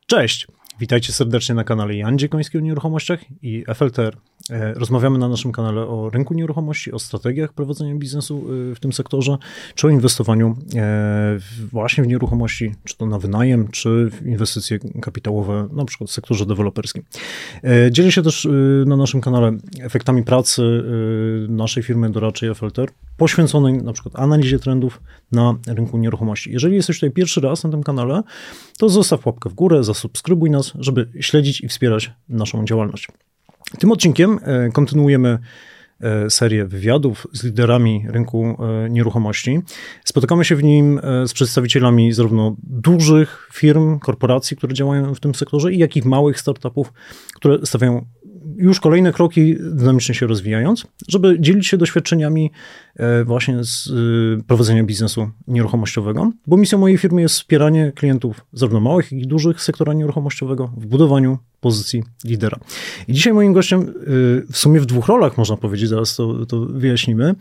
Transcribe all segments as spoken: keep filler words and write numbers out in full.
Cześć! Witajcie serdecznie na kanale Jan Dziekoński o nieruchomościach i F L T R. Rozmawiamy na naszym kanale o rynku nieruchomości, o strategiach prowadzenia biznesu w tym sektorze, czy o inwestowaniu właśnie w nieruchomości, czy to na wynajem, czy w inwestycje kapitałowe, na przykład w sektorze deweloperskim. Dzielę się też na naszym kanale efektami pracy naszej firmy doradczej F L T R, poświęconej na przykład analizie trendów na rynku nieruchomości. Jeżeli jesteś tutaj pierwszy raz na tym kanale, to zostaw łapkę w górę, zasubskrybuj nas, żeby śledzić i wspierać naszą działalność. Tym odcinkiem kontynuujemy serię wywiadów z liderami rynku nieruchomości. Spotykamy się w nim z przedstawicielami zarówno dużych firm, korporacji, które działają w tym sektorze, i jak i małych startupów, które stawiają już kolejne kroki, dynamicznie się rozwijając, żeby dzielić się doświadczeniami właśnie z prowadzenia biznesu nieruchomościowego, bo misją mojej firmy jest wspieranie klientów zarówno małych, jak i dużych sektora nieruchomościowego w budowaniu pozycji lidera. I dzisiaj moim gościem, w sumie w dwóch rolach można powiedzieć, zaraz to, to wyjaśnimy,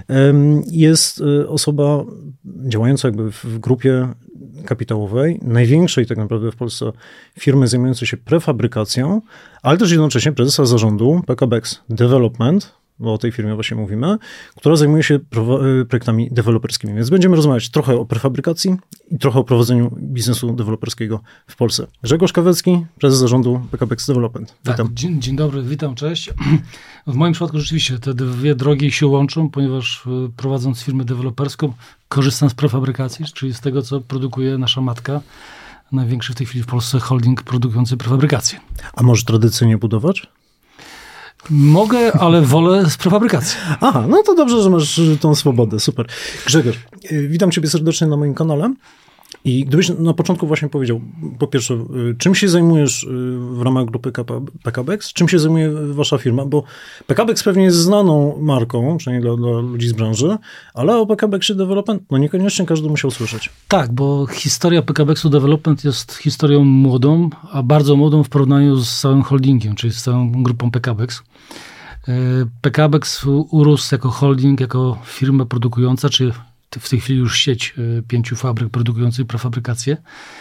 jest osoba działająca jakby w grupie kapitałowej, największej tak naprawdę w Polsce firmy zajmującej się prefabrykacją, ale też jednocześnie prezesa zarządu P K B X Development, bo o tej firmie właśnie mówimy, która zajmuje się projektami deweloperskimi. Więc będziemy rozmawiać trochę o prefabrykacji i trochę o prowadzeniu biznesu deweloperskiego w Polsce. Grzegorz Kawecki, prezes zarządu P K B X Development. Witam. Tak, dzień, dzień dobry, witam, cześć. W moim przypadku rzeczywiście te dwie drogi się łączą, ponieważ prowadząc firmę deweloperską korzystam z prefabrykacji, czyli z tego, co produkuje nasza matka, największy w tej chwili w Polsce holding produkujący prefabrykację. A możesz tradycyjnie budować? Mogę, ale wolę z prefabrykacji. Aha, no to dobrze, że masz tą swobodę, super. Grzegorz, witam ciebie serdecznie na moim kanale. I gdybyś na początku właśnie powiedział, po pierwsze, czym się zajmujesz w ramach grupy P K B X, czym się zajmuje wasza firma, bo P K B X pewnie jest znaną marką, przynajmniej dla, dla ludzi z branży, ale o P K B X Development no niekoniecznie każdy musiał słyszeć. Tak, bo historia P K B X Development jest historią młodą, a bardzo młodą w porównaniu z całym holdingiem, czyli z całą grupą P K B X. P K B X urósł jako holding, jako firma produkująca, czy w tej chwili już sieć pięciu fabryk produkujących prefabrykację.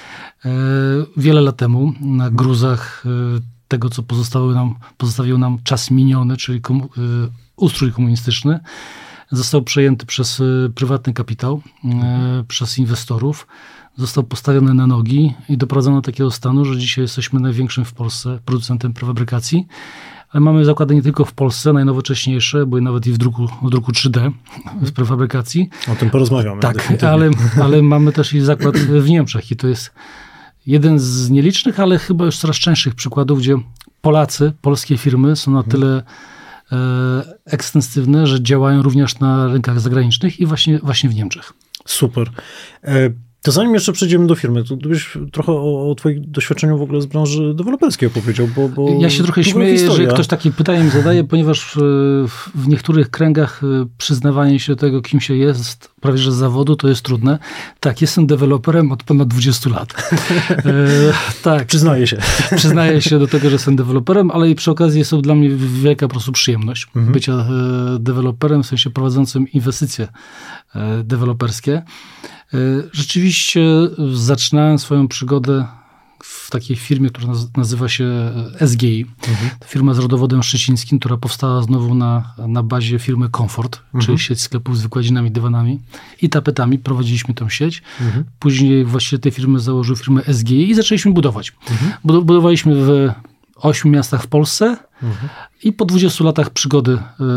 Wiele lat temu na gruzach tego, co pozostawił nam, pozostawił nam czas miniony, czyli komu, ustrój komunistyczny, został przejęty przez prywatny kapitał, mhm. przez inwestorów. Został postawiony na nogi i doprowadzono do takiego stanu, że dzisiaj jesteśmy największym w Polsce producentem prefabrykacji. Ale mamy zakłady nie tylko w Polsce, najnowocześniejsze, bo nawet i w druku, w druku trzy D z prefabrykacji. O tym porozmawiamy. Tak, ale, ale mamy też i zakład w Niemczech i to jest jeden z nielicznych, ale chyba już coraz częstszych przykładów, gdzie Polacy, polskie firmy są na tyle e, ekstensywne, że działają również na rynkach zagranicznych i właśnie, właśnie w Niemczech. Super. E To zanim jeszcze przejdziemy do firmy, to gdybyś trochę o, o twoim doświadczeniu w ogóle z branży deweloperskiej opowiedział, bo... bo ja się trochę śmieję, historia. Że ktoś takie pytanie mi zadaje, ponieważ w niektórych kręgach przyznawanie się do tego, kim się jest, prawie że z zawodu, to jest trudne. Tak, jestem deweloperem od ponad dwudziestu lat. e, tak. Przyznaję się. Przyznaję się do tego, że jestem deweloperem, ale i przy okazji jest to dla mnie wielka po prostu przyjemność mhm. bycia e, deweloperem, w sensie prowadzącym inwestycje e, deweloperskie. Rzeczywiście zaczynałem swoją przygodę w takiej firmie, która nazywa się S G I. Mhm. To firma z rodowodem szczecińskim, która powstała znowu na, na bazie firmy Comfort, mhm. czyli sieć sklepów z wykładzinami, dywanami i tapetami. Prowadziliśmy tę sieć. Mhm. Później właściciel tej firmy założył firmę S G I i zaczęliśmy budować. Mhm. Budowaliśmy w ośmiu miastach w Polsce mhm. i po dwudziestu latach przygody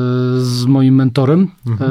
z moim mentorem mhm.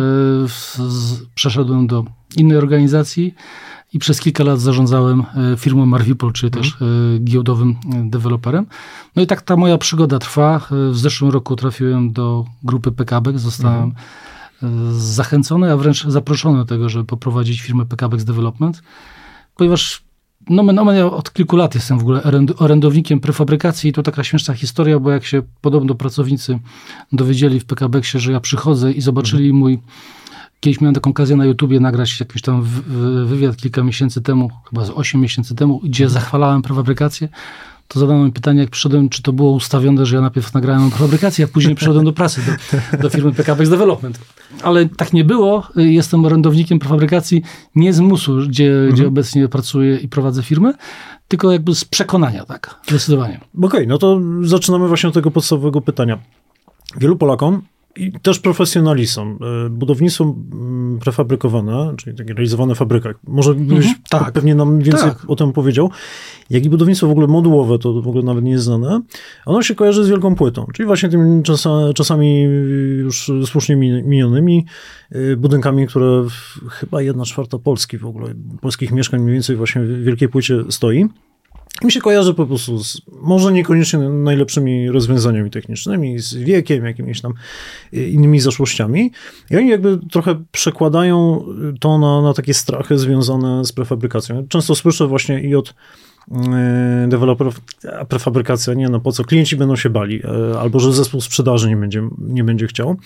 z, przeszedłem do innej organizacji i przez kilka lat zarządzałem firmą Marvipol, czyli mhm. też giełdowym deweloperem. No i tak ta moja przygoda trwa. W zeszłym roku trafiłem do grupy P K B X, zostałem mhm. zachęcony, a wręcz zaproszony do tego, żeby poprowadzić firmę P K B X Development, ponieważ no, no, ja od kilku lat jestem w ogóle orędownikiem prefabrykacji i to taka śmieszna historia, bo jak się podobno pracownicy dowiedzieli w P K B X-ie, że ja przychodzę i zobaczyli mhm. mój... Kiedyś miałem taką okazję na YouTubie nagrać jakiś tam wywiad kilka miesięcy temu, chyba z osiem miesięcy temu, gdzie zachwalałem prefabrykację, to zadano mi pytanie, jak przyszedłem, czy to było ustawione, że ja najpierw nagrałem prefabrykację, a później przyszedłem do pracy, do, do firmy P K B X Development. Ale tak nie było. Jestem orędownikiem prefabrykacji nie z musu, gdzie, mhm. gdzie obecnie pracuję i prowadzę firmę, tylko jakby z przekonania, tak, zdecydowanie. Okej, okay, no to zaczynamy właśnie od tego podstawowego pytania. Wielu Polakom i też profesjonalistom budownictwo prefabrykowane, czyli takie realizowane w fabrykach, może byś mhm, tak. pewnie nam więcej tak. o tym powiedział, jak i budownictwo w ogóle modułowe, to w ogóle nawet nie jest znane, ono się kojarzy z wielką płytą, czyli właśnie tymi czasa, czasami już słusznie minionymi budynkami, które w, chyba jedna czwarta Polski w ogóle, polskich mieszkań mniej więcej właśnie w wielkiej płycie stoi. Mi się kojarzy po prostu z, może niekoniecznie najlepszymi rozwiązaniami technicznymi, z wiekiem, jakimiś tam innymi zaszłościami. I oni jakby trochę przekładają to na, na takie strachy związane z prefabrykacją. Często słyszę właśnie i od deweloperów, a prefabrykacja, nie no po co, klienci będą się bali, albo że zespół sprzedaży nie będzie, nie będzie chciał.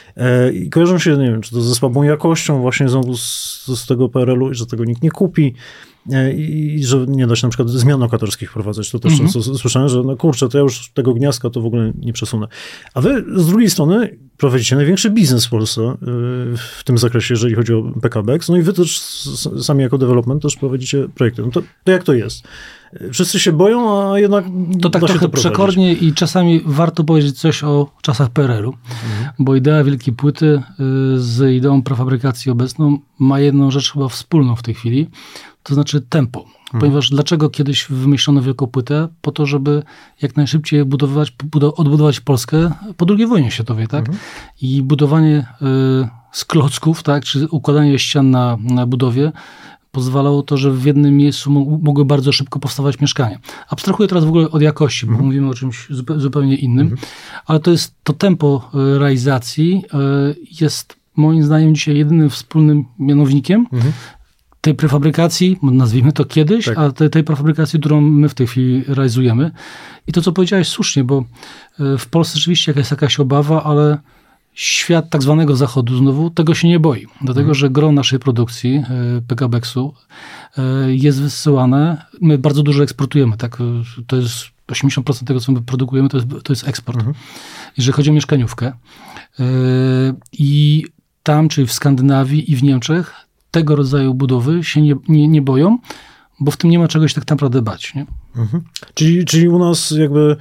I kojarzą się, nie wiem, czy to ze słabą jakością właśnie znowu z, z tego P R L u, że tego nikt nie kupi. I, i że nie da się na przykład zmian lokatorskich wprowadzać. To też mm-hmm. często słyszałem, że no kurczę, to ja już tego gniazdka to w ogóle nie przesunę. A wy z drugiej strony prowadzicie największy biznes w Polsce w tym zakresie, jeżeli chodzi o P K B X. No i wy też sami jako development też prowadzicie projekty. No to, to jak to jest? Wszyscy się boją, a jednak to tak da się trochę to prowadzić. Przekornie i czasami warto powiedzieć coś o czasach P R L u, mhm. bo idea wielkiej płyty z ideą prefabrykacji obecną ma jedną rzecz chyba wspólną w tej chwili, to znaczy tempo. Mhm. Ponieważ dlaczego kiedyś wymyślono wielką płytę? Po to, żeby jak najszybciej budować, odbudować Polskę po drugiej wojnie światowej, tak? Mhm. I budowanie y, z klocków, tak? Czy układanie ścian na, na budowie pozwalało to, że w jednym miejscu mogły bardzo szybko powstawać mieszkania. Abstrahuję teraz w ogóle od jakości, bo mm. mówimy o czymś zupełnie innym, mm. ale to jest to tempo realizacji jest moim zdaniem dzisiaj jedynym wspólnym mianownikiem mm. tej prefabrykacji, nazwijmy to kiedyś, tak. a tej, tej prefabrykacji, którą my w tej chwili realizujemy. I to, co powiedziałeś słusznie, bo w Polsce rzeczywiście jest jakaś obawa, ale świat tak zwanego zachodu znowu tego się nie boi. Dlatego, mhm. że gro naszej produkcji P K B X u jest wysyłane. My bardzo dużo eksportujemy. Tak? To jest osiemdziesiąt procent tego, co my produkujemy, to jest, to jest eksport. Mhm. Jeżeli chodzi o mieszkaniówkę. I tam, czyli w Skandynawii i w Niemczech, tego rodzaju budowy się nie, nie, nie boją, bo w tym nie ma czegoś tak naprawdę bać. Nie? Mhm. Czyli, czyli u nas jakby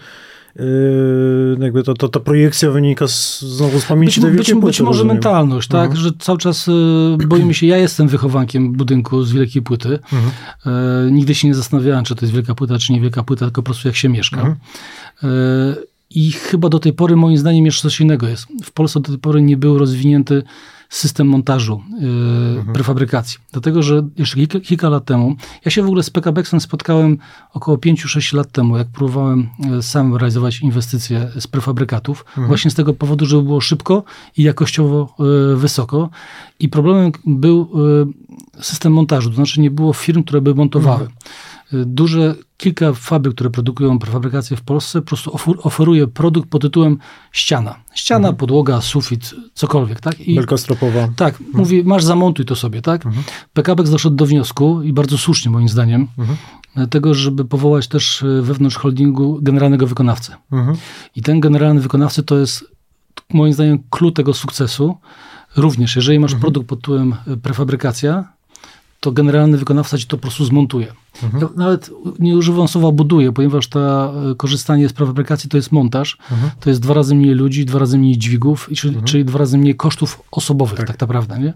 Yy, jakby to, to, ta projekcja wynika z, znowu z pamięci być, tej wielkiej być, płyty. Być może rozumiem. Mentalność, tak, mhm. że cały czas y, boimy się, ja jestem wychowankiem budynku z wielkiej płyty. Mhm. Y, nigdy się nie zastanawiałem, czy to jest wielka płyta, czy nie wielka płyta, tylko po prostu jak się mieszka. Mhm. Y, I chyba do tej pory moim zdaniem jeszcze coś innego jest. W Polsce do tej pory nie był rozwinięty system montażu yy, mhm. prefabrykacji. Dlatego, że jeszcze kilka, kilka lat temu, ja się w ogóle z P K B X em spotkałem około pięć sześć lat temu, jak próbowałem sam realizować inwestycje z prefabrykatów, mhm. właśnie z tego powodu, żeby było szybko i jakościowo yy, wysoko. I problemem był yy, system montażu, to znaczy nie było firm, które by montowały. Mhm. Duże, kilka fabryk, które produkują prefabrykację w Polsce, po prostu oferuje produkt pod tytułem ściana. Ściana, mhm. podłoga, sufit, cokolwiek, tak? I, belka stropowa. Tak, mhm. mówi, masz zamontuj to sobie, tak? Mhm. P K B X doszedł do wniosku, i bardzo słusznie moim zdaniem, mhm. tego, żeby powołać też wewnątrz holdingu generalnego wykonawcę. Mhm. I ten generalny wykonawca to jest moim zdaniem klucz tego sukcesu. Również, jeżeli masz mhm. produkt pod tytułem prefabrykacja, to generalny wykonawca ci to po prostu zmontuje. Mhm. Ja nawet nie używam słowa buduje, ponieważ ta korzystanie z prefabrykacji to jest montaż, mhm. to jest dwa razy mniej ludzi, dwa razy mniej dźwigów, czyli, mhm. czyli dwa razy mniej kosztów osobowych, tak, tak naprawdę. Nie?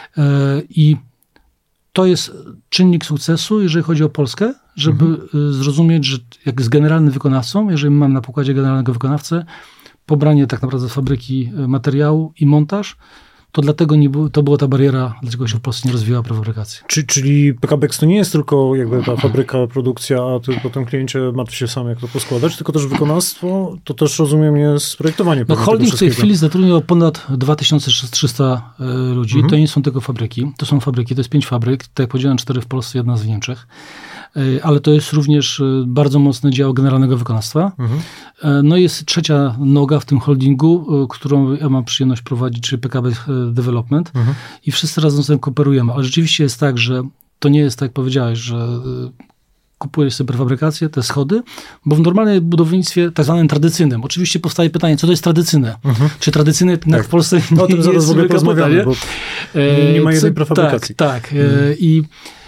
I to jest czynnik sukcesu, jeżeli chodzi o Polskę, żeby mhm. zrozumieć, że jak z generalnym wykonawcą, jeżeli mamy na pokładzie generalnego wykonawcę, pobranie tak naprawdę z fabryki materiału i montaż, to dlatego nie było, to była ta bariera, dlaczego się w Polsce nie rozwijała prefabrykacja. Czy, czyli P K B X to nie jest tylko jakby ta fabryka, produkcja, a ty potem kliencie martwi się sam, jak to poskładać, tylko też wykonawstwo, to też rozumiem jest projektowanie. No holding w tej chwili zatrudniał ponad dwa tysiące trzysta ludzi. Mhm. To nie są tylko fabryki, to są fabryki, to jest pięć fabryk, tak jak powiedziałem, cztery w Polsce, jedna w Niemczech. Ale to jest również bardzo mocny dział generalnego wykonawstwa. Mhm. No i jest trzecia noga w tym holdingu, którą ja mam przyjemność prowadzić, czyli P K B X Development. Mhm. I wszyscy razem z tym kooperujemy. Ale rzeczywiście jest tak, że to nie jest tak, jak powiedziałeś, że kupujesz sobie prefabrykację, te schody, bo w normalnym budownictwie, tak zwanym tradycyjnym, oczywiście powstaje pytanie, co to jest tradycyjne? Mhm. Czy tradycyjne tak. w Polsce nie, o tym zaraz w ogóle porozmawiamy, bo nie, nie ma jednej prefabrykacji. Tak, tak. Mhm. I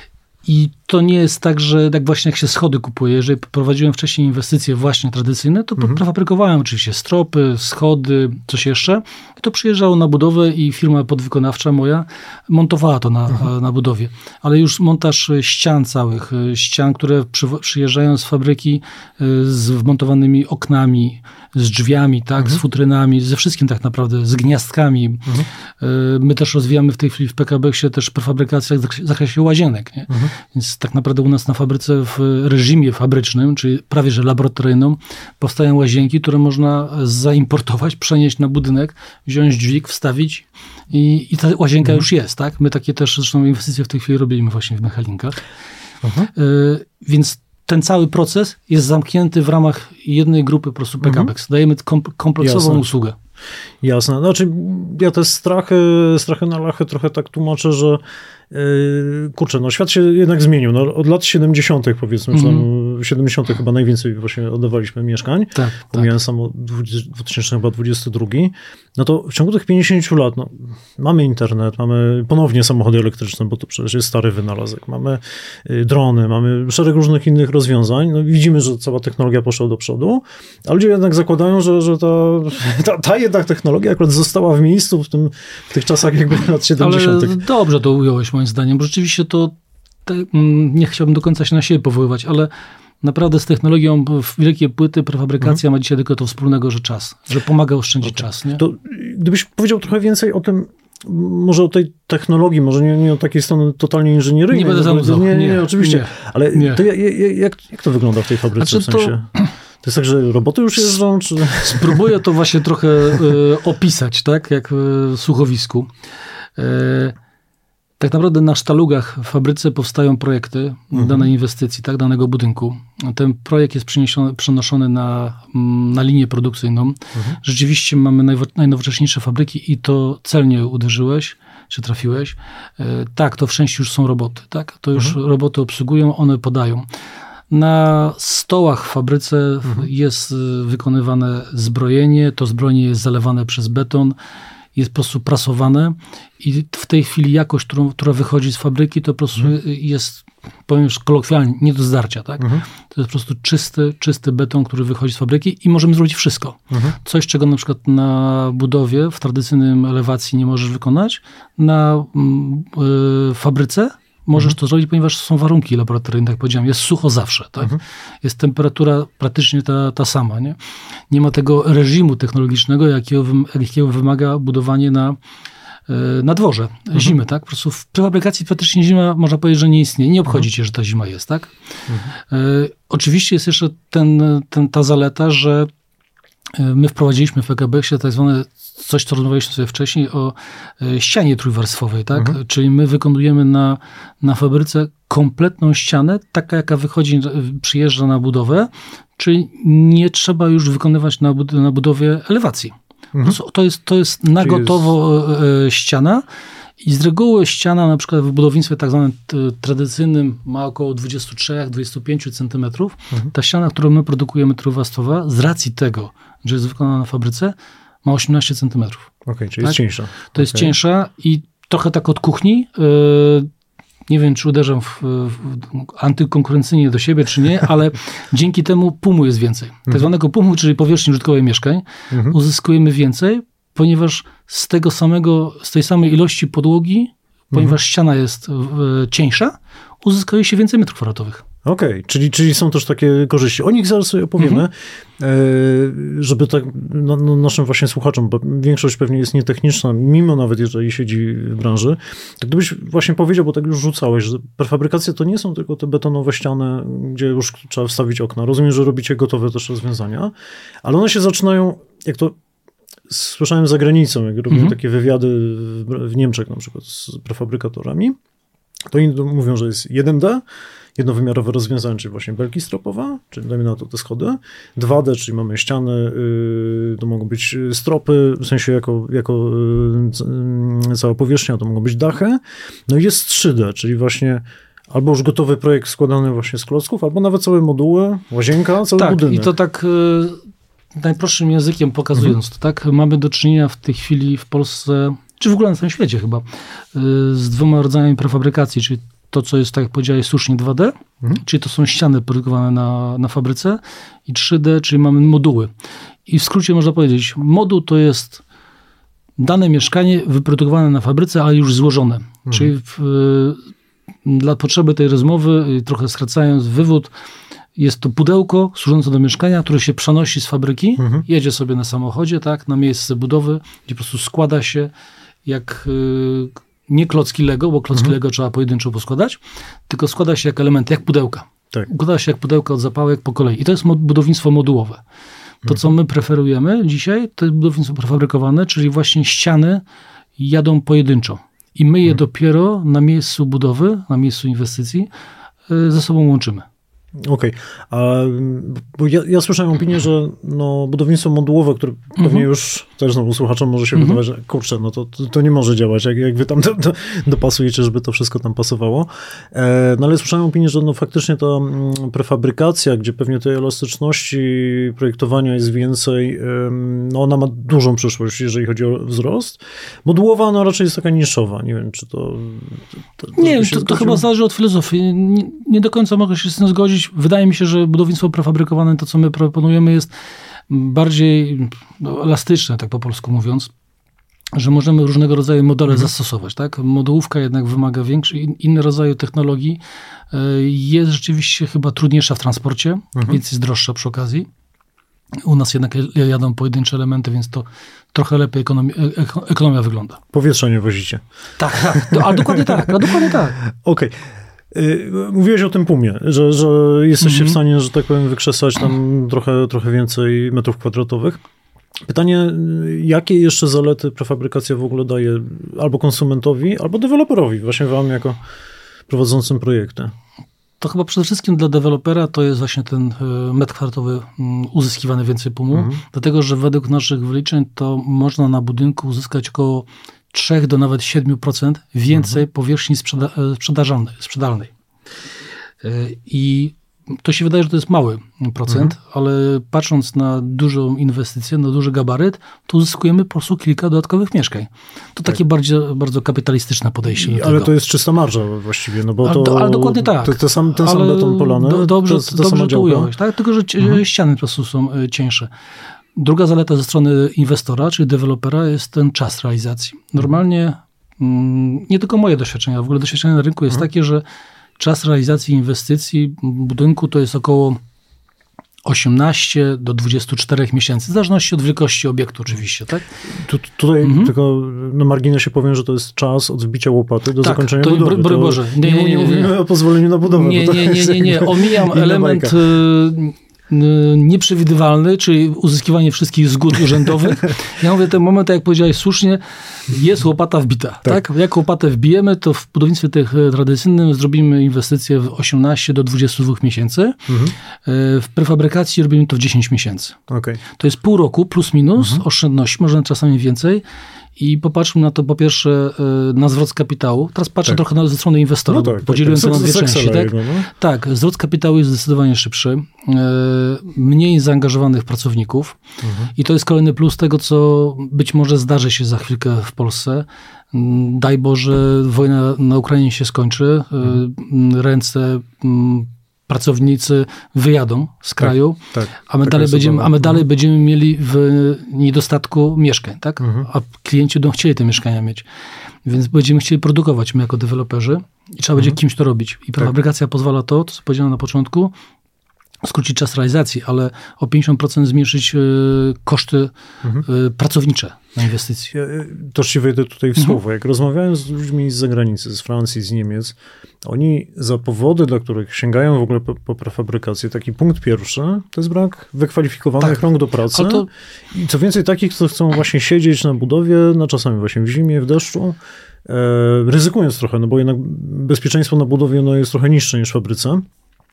I to nie jest tak, że tak właśnie jak się schody kupuje, jeżeli prowadziłem wcześniej inwestycje właśnie tradycyjne, to mhm. prefabrykowałem oczywiście stropy, schody, coś jeszcze. I to przyjeżdżało na budowę i firma podwykonawcza moja montowała to na, mhm. na budowie. Ale już montaż ścian całych, ścian, które przy, przyjeżdżają z fabryki z wmontowanymi oknami, z drzwiami, tak, mhm. z futrynami, ze wszystkim tak naprawdę, z gniazdkami. Mhm. My też rozwijamy w tej chwili w P K B X-ie też prefabrykację w zakresie łazienek. Nie? Mhm. Więc tak naprawdę u nas na fabryce w reżimie fabrycznym, czyli prawie że laboratoryjnym, powstają łazienki, które można zaimportować, przenieść na budynek, wziąć dźwig, wstawić i, i ta łazienka mhm. już jest. Tak? My takie też zresztą inwestycje w tej chwili robimy właśnie w Mechalinkach. Mhm. Y, więc ten cały proces jest zamknięty w ramach jednej grupy po prostu P K B X. Mhm. Dajemy kom- kompleksową Jasne. usługę. Jasne. Znaczy ja te strachy, strachy na lachy trochę tak tłumaczę, że yy, kurczę, no świat się jednak zmienił. No, od lat siedemdziesiątych powiedzmy, mm-hmm. czy tam siedemdziesiątych chyba najwięcej właśnie oddawaliśmy mieszkań. Tak, Pomijałem tak. samo dwa tysiące dwudziesty drugi. No to w ciągu tych pięćdziesięciu lat no, mamy internet, mamy ponownie samochody elektryczne, bo to przecież jest stary wynalazek. Mamy yy, drony, mamy szereg różnych innych rozwiązań. No, widzimy, że cała technologia poszła do przodu, a ludzie jednak zakładają, że, że ta, ta, ta jednak technologia akurat została w miejscu w, tym, w tych czasach jakby lat siedemdziesiątych. Ale dobrze to ująłeś moim zdaniem, bo rzeczywiście to te, nie chciałbym do końca się na siebie powoływać, ale naprawdę z technologią w wielkie płyty prefabrykacja mhm. ma dzisiaj tylko to wspólnego, że czas, że pomaga oszczędzić okay. czas. Nie? To gdybyś powiedział trochę więcej o tym, może o tej technologii, może nie, nie o takiej strony totalnie inżynieryjnej. Nie będę zanudzał. Nie, nie, nie, oczywiście. Nie, ale nie. To, jak, jak to wygląda w tej fabryce znaczy, w sensie? To... To jest tak, że roboty już jeżdżą? Czy... Spróbuję to właśnie trochę y, opisać, tak, jak w słuchowisku. Y, tak naprawdę na sztalugach w fabryce powstają projekty mhm. danej inwestycji, tak, danego budynku. Ten projekt jest przenoszony na, na linię produkcyjną. Mhm. Rzeczywiście mamy najwo- najnowocześniejsze fabryki i to celnie uderzyłeś, czy trafiłeś. Y, tak, to w części już są roboty, tak, to już mhm. roboty obsługują, one podają. Na stołach w fabryce mhm. jest wykonywane zbrojenie, to zbrojenie jest zalewane przez beton, jest po prostu prasowane i w tej chwili jakość, którą, która wychodzi z fabryki, to po prostu mhm. jest, powiem już kolokwialnie, nie do zdarcia. Tak? Mhm. To jest po prostu czysty, czysty beton, który wychodzi z fabryki i możemy zrobić wszystko. Mhm. Coś, czego na przykład na budowie, w tradycyjnym elewacji nie możesz wykonać, na y, fabryce możesz mhm. to zrobić, ponieważ są warunki laboratoryjne, tak jak powiedziałem, jest sucho zawsze, tak? Mhm. Jest temperatura praktycznie ta, ta sama, nie? Nie ma tego reżimu technologicznego, jakiego, jakiego wymaga budowanie na, na dworze, mhm. zimy, tak? Po prostu w prefabrykacji praktycznie zima, można powiedzieć, że nie istnieje, nie obchodzi mhm. cię, że ta zima jest, tak? Mhm. E, oczywiście jest jeszcze ten, ten, ta zaleta, że my wprowadziliśmy w P K B X-ie tak zwane coś, co rozmawialiśmy sobie wcześniej o ścianie trójwarstwowej, tak? Mhm. Czyli my wykonujemy na, na fabryce kompletną ścianę, taka jaka wychodzi, przyjeżdża na budowę, czyli nie trzeba już wykonywać na, bud- na budowie elewacji. Mhm. To jest, to jest na czyli gotowo jest... ściana i z reguły ściana na przykład w budownictwie tak zwanym tradycyjnym ma około dwadzieścia trzy do dwudziestu pięciu centymetrów. Mhm. Ta ściana, którą my produkujemy trójwarstwowa, z racji tego, że jest wykonana na fabryce, ma osiemnaście centymetrów. Okej, okay, czyli tak? jest cieńsza. To okay. jest cieńsza i trochę tak od kuchni. Yy, nie wiem, czy uderzam w, w, antykonkurencyjnie do siebie, czy nie, ale dzięki temu pumu jest więcej. Tak mhm. zwanego pumu, czyli powierzchni użytkowej mieszkań, mhm. uzyskujemy więcej, ponieważ z tego samego, z tej samej ilości podłogi, mhm. ponieważ ściana jest y, cieńsza, uzyskuje się więcej metrów kwadratowych. Okej, okay, czyli, czyli są też takie korzyści. O nich zaraz sobie opowiemy, mm-hmm. żeby tak no, no, naszym właśnie słuchaczom, bo większość pewnie jest nietechniczna, mimo nawet jeżeli siedzi w branży, to gdybyś właśnie powiedział, bo tak już rzucałeś, że prefabrykacje to nie są tylko te betonowe ściany, gdzie już trzeba wstawić okna. Rozumiem, że robicie gotowe też rozwiązania, ale one się zaczynają, jak to słyszałem za granicą, jak robiłem mm-hmm. takie wywiady w, w Niemczech na przykład z prefabrykatorami, to oni mówią, że jest jeden D, jednowymiarowe rozwiązanie, czyli właśnie belki stropowe, czyli dajmy na to te schody, dwa D, czyli mamy ściany, yy, to mogą być stropy, w sensie jako, jako yy, cała powierzchnia, to mogą być dachy, no i jest trzy D, czyli właśnie Albo już gotowy projekt składany właśnie z klocków, albo nawet całe moduły, łazienka, cały tak, budynek. Tak, i to tak y, najprostszym językiem pokazując mhm. to, tak, mamy do czynienia w tej chwili w Polsce, czy w ogóle na całym świecie chyba, y, z dwoma rodzajami prefabrykacji, czyli to, co jest, tak jak powiedziałeś, słusznie dwa D, mhm. czyli to są ściany produkowane na, na fabryce, i trzy D, czyli mamy moduły. I w skrócie można powiedzieć, moduł to jest dane mieszkanie wyprodukowane na fabryce, ale już złożone. Mhm. Czyli w, y, dla potrzeby tej rozmowy, trochę skracając wywód, jest to pudełko służące do mieszkania, które się przenosi z fabryki, mhm. jedzie sobie na samochodzie, tak, na miejsce budowy, gdzie po prostu składa się jak y, nie klocki Lego, bo klocki mhm. Lego trzeba pojedynczo poskładać, tylko składa się jak element, jak pudełka. Tak. Układa się jak pudełka od zapałek po kolei. I to jest mod- budownictwo modułowe. To, mhm. co my preferujemy dzisiaj, to jest budownictwo prefabrykowane, czyli właśnie ściany jadą pojedynczo. I my je mhm. dopiero na miejscu budowy, na miejscu inwestycji y, ze sobą łączymy. Okej, okay. ja, ja słyszałem opinię, że no, budownictwo modułowe, które mm-hmm. pewnie już też znowu słuchaczom może się mm-hmm. wydawać, że kurczę, no to, to, to nie może działać, jak, jak wy tam do, do, dopasujecie, żeby to wszystko tam pasowało. E, no ale słyszałem opinię, że no, faktycznie ta mm, prefabrykacja, gdzie pewnie tej elastyczności projektowania jest więcej, ym, no ona ma dużą przyszłość, jeżeli chodzi o wzrost. Modułowa, ona raczej jest taka niszowa. Nie wiem, czy to... to, to nie, to, to chyba zależy od filozofii. Nie, nie do końca mogę się z tym zgodzić. Wydaje mi się, że budownictwo prefabrykowane, to co my proponujemy, jest bardziej no, elastyczne, tak po polsku mówiąc, że możemy różnego rodzaju modele mhm. zastosować. Tak? Modułówka jednak wymaga większych, inny rodzaju technologii. Jest rzeczywiście chyba trudniejsza w transporcie, mhm. więc jest droższa przy okazji. U nas jednak jadą pojedyncze elementy, więc to trochę lepiej ekonomia, ekonomia wygląda. Powietrza nie wozicie. Tak, tak. A dokładnie tak. A dokładnie tak. Okej. Okay. Mówiłeś o tym pumie, że, że jesteście mm-hmm. w stanie, że tak powiem, wykrzesać tam trochę, trochę więcej metrów kwadratowych. Pytanie, jakie jeszcze zalety prefabrykacja w ogóle daje albo konsumentowi, albo deweloperowi, właśnie wam jako prowadzącym projekty? To chyba przede wszystkim dla dewelopera to jest właśnie ten metr kwadratowy uzyskiwany więcej pumu, mm-hmm. dlatego że według naszych wyliczeń to można na budynku uzyskać około trzy do nawet siedem procent więcej mhm. powierzchni sprzeda- sprzedażalnej, sprzedalnej. I to się wydaje, że to jest mały procent, mhm. ale patrząc na dużą inwestycję, na duży gabaryt, to uzyskujemy po prostu kilka dodatkowych mieszkań. To tak. takie bardzo, bardzo kapitalistyczne podejście. I, do ale tego. to jest czysta marża właściwie, no bo to... Ale, ale dokładnie tak. To, to sam, ten sam beton polany, do, dobrze, to, to dobrze to ująłeś, tak? Tylko, że mhm. ściany po prostu są cieńsze. Druga zaleta ze strony inwestora, czyli dewelopera, jest ten czas realizacji. Normalnie, nie tylko moje doświadczenia, w ogóle doświadczenie na rynku jest mhm. takie, że czas realizacji inwestycji budynku to jest około osiemnaście do dwudziestu czterech miesięcy, w zależności od wielkości obiektu oczywiście, tak? Tu, tutaj mhm. tylko na marginesie powiem, że to jest czas od wbicia łopaty do tak, zakończenia to, budowy. Broń Boże. Nie, nie, nie, nie mówimy o pozwoleniu na budowę. Nie, nie, nie, nie, nie. Omijam element... nieprzewidywalny, czyli uzyskiwanie wszystkich zgód urzędowych. Ja mówię, ten moment, jak powiedziałeś słusznie, jest łopata wbita. Tak. tak? Jak łopatę wbijemy, to w budownictwie tych tradycyjnym zrobimy inwestycję w osiemnaście do dwudziestu dwóch miesięcy. Mhm. W prefabrykacji robimy to w dziesięć miesięcy. Okay. To jest pół roku plus minus mhm. oszczędności, może czasami więcej. I popatrzmy na to po pierwsze na zwrot z kapitału. Teraz patrzę tak. trochę na, ze strony inwestora. No tak, podzieliłem tak, tak. to na dwie części. Tak? Jedno, no? tak, zwrot z kapitału jest zdecydowanie szybszy. Mniej zaangażowanych pracowników. Mhm. I to jest kolejny plus tego, co być może zdarzy się za chwilkę w Polsce. Daj Boże, wojna na Ukrainie się skończy. Mhm. Ręce pracownicy wyjadą z kraju, tak, tak, a my, dalej będziemy, a my dalej będziemy mieli w niedostatku mieszkań, tak? Mhm. A klienci będą chcieli te mieszkania mieć. Więc będziemy chcieli produkować my jako deweloperzy i trzeba mhm. będzie kimś to robić. I prefabrykacja tak. pozwala to, co powiedziałem na początku, skrócić czas realizacji, ale o pięćdziesiąt procent zmniejszyć y, koszty mhm. y, pracownicze na inwestycje. Ja, też się wejdę tutaj w słowo. Mhm. Jak rozmawiałem z ludźmi z zagranicy, z Francji, z Niemiec, oni za powody, dla których sięgają w ogóle po, po prefabrykację, taki punkt pierwszy, to jest brak wykwalifikowanych tak. rąk do pracy. To... I co więcej, takich, co chcą właśnie siedzieć na budowie, no czasami właśnie w zimie, w deszczu, e, ryzykując trochę, no bo jednak bezpieczeństwo na budowie no, jest trochę niższe niż w fabryce.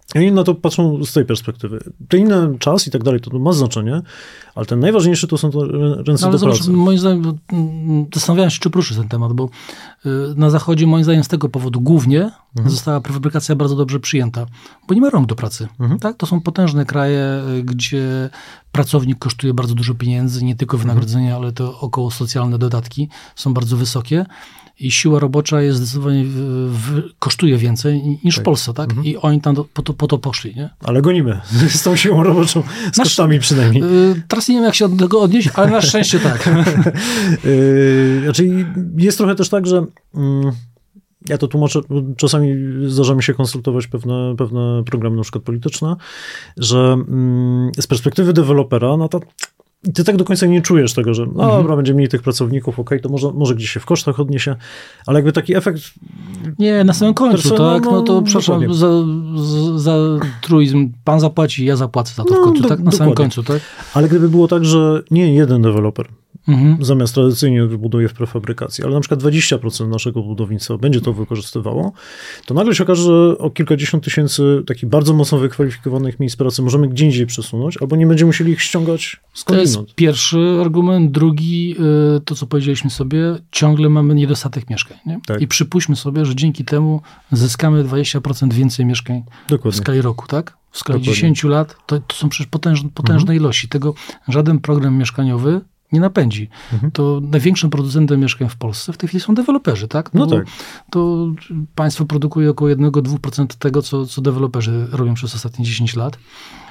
Oni na to patrzą z tej perspektywy. Ten inny czas i tak dalej, to ma znaczenie, ale ten najważniejszy to są to ręce ale do zobacz, pracy. Moim zdaniem, zastanawiałem się, czy poruszyć ten temat, bo na Zachodzie moim zdaniem z tego powodu głównie mhm. została prefabrykacja bardzo dobrze przyjęta, bo nie ma rąk do pracy. Mhm. Tak? To są potężne kraje, gdzie pracownik kosztuje bardzo dużo pieniędzy, nie tylko wynagrodzenia, mhm. ale to około socjalne dodatki są bardzo wysokie. I siła robocza jest zdecydowanie w, w, kosztuje więcej niż tak. w Polsce, tak? Mhm. I oni tam do, po, to, po to poszli, nie? Ale gonimy z tą siłą roboczą, z Nasz, kosztami przynajmniej. Yy, teraz nie wiem, jak się od tego odnieść, ale na szczęście tak. yy, znaczy jest trochę też tak, że mm, ja to tłumaczę, czasami zdarza mi się konsultować pewne, pewne programy, na przykład polityczne, że mm, z perspektywy dewelopera, no to ty tak do końca nie czujesz tego, że no mhm. dobra, będzie mniej tych pracowników, okej, okay, to może, może gdzieś się w kosztach odniesie, ale jakby taki efekt... Nie, na samym końcu, tak? No, no to przepraszam, za, za truizm pan zapłaci, ja zapłacę za to no, w końcu, do, tak? Na dokładnie. Samym końcu, tak? Ale gdyby było tak, że nie jeden deweloper mhm. zamiast tradycyjnie buduje w prefabrykacji, ale na przykład dwadzieścia procent naszego budownictwa będzie to wykorzystywało, to nagle się okaże, że o kilkadziesiąt tysięcy takich bardzo mocno wykwalifikowanych miejsc pracy możemy gdzie indziej przesunąć, albo nie będziemy musieli ich ściągać skądinąd. To jest pierwszy argument. Drugi, to co powiedzieliśmy sobie, ciągle mamy niedostatek mieszkań. Nie? Tak. I przypuśćmy sobie, że dzięki temu zyskamy dwadzieścia procent więcej mieszkań Dokładnie. w skali roku, tak? W skali Dokładnie. dziesięć lat to, to są przecież potężne, potężne mhm. ilości. Tego żaden program mieszkaniowy nie napędzi. Mhm. To największym producentem mieszkań w Polsce w tej chwili są deweloperzy, tak? No, no tak. To państwo produkuje około jeden do dwóch procent tego, co, co deweloperzy robią przez ostatnie dziesięć lat.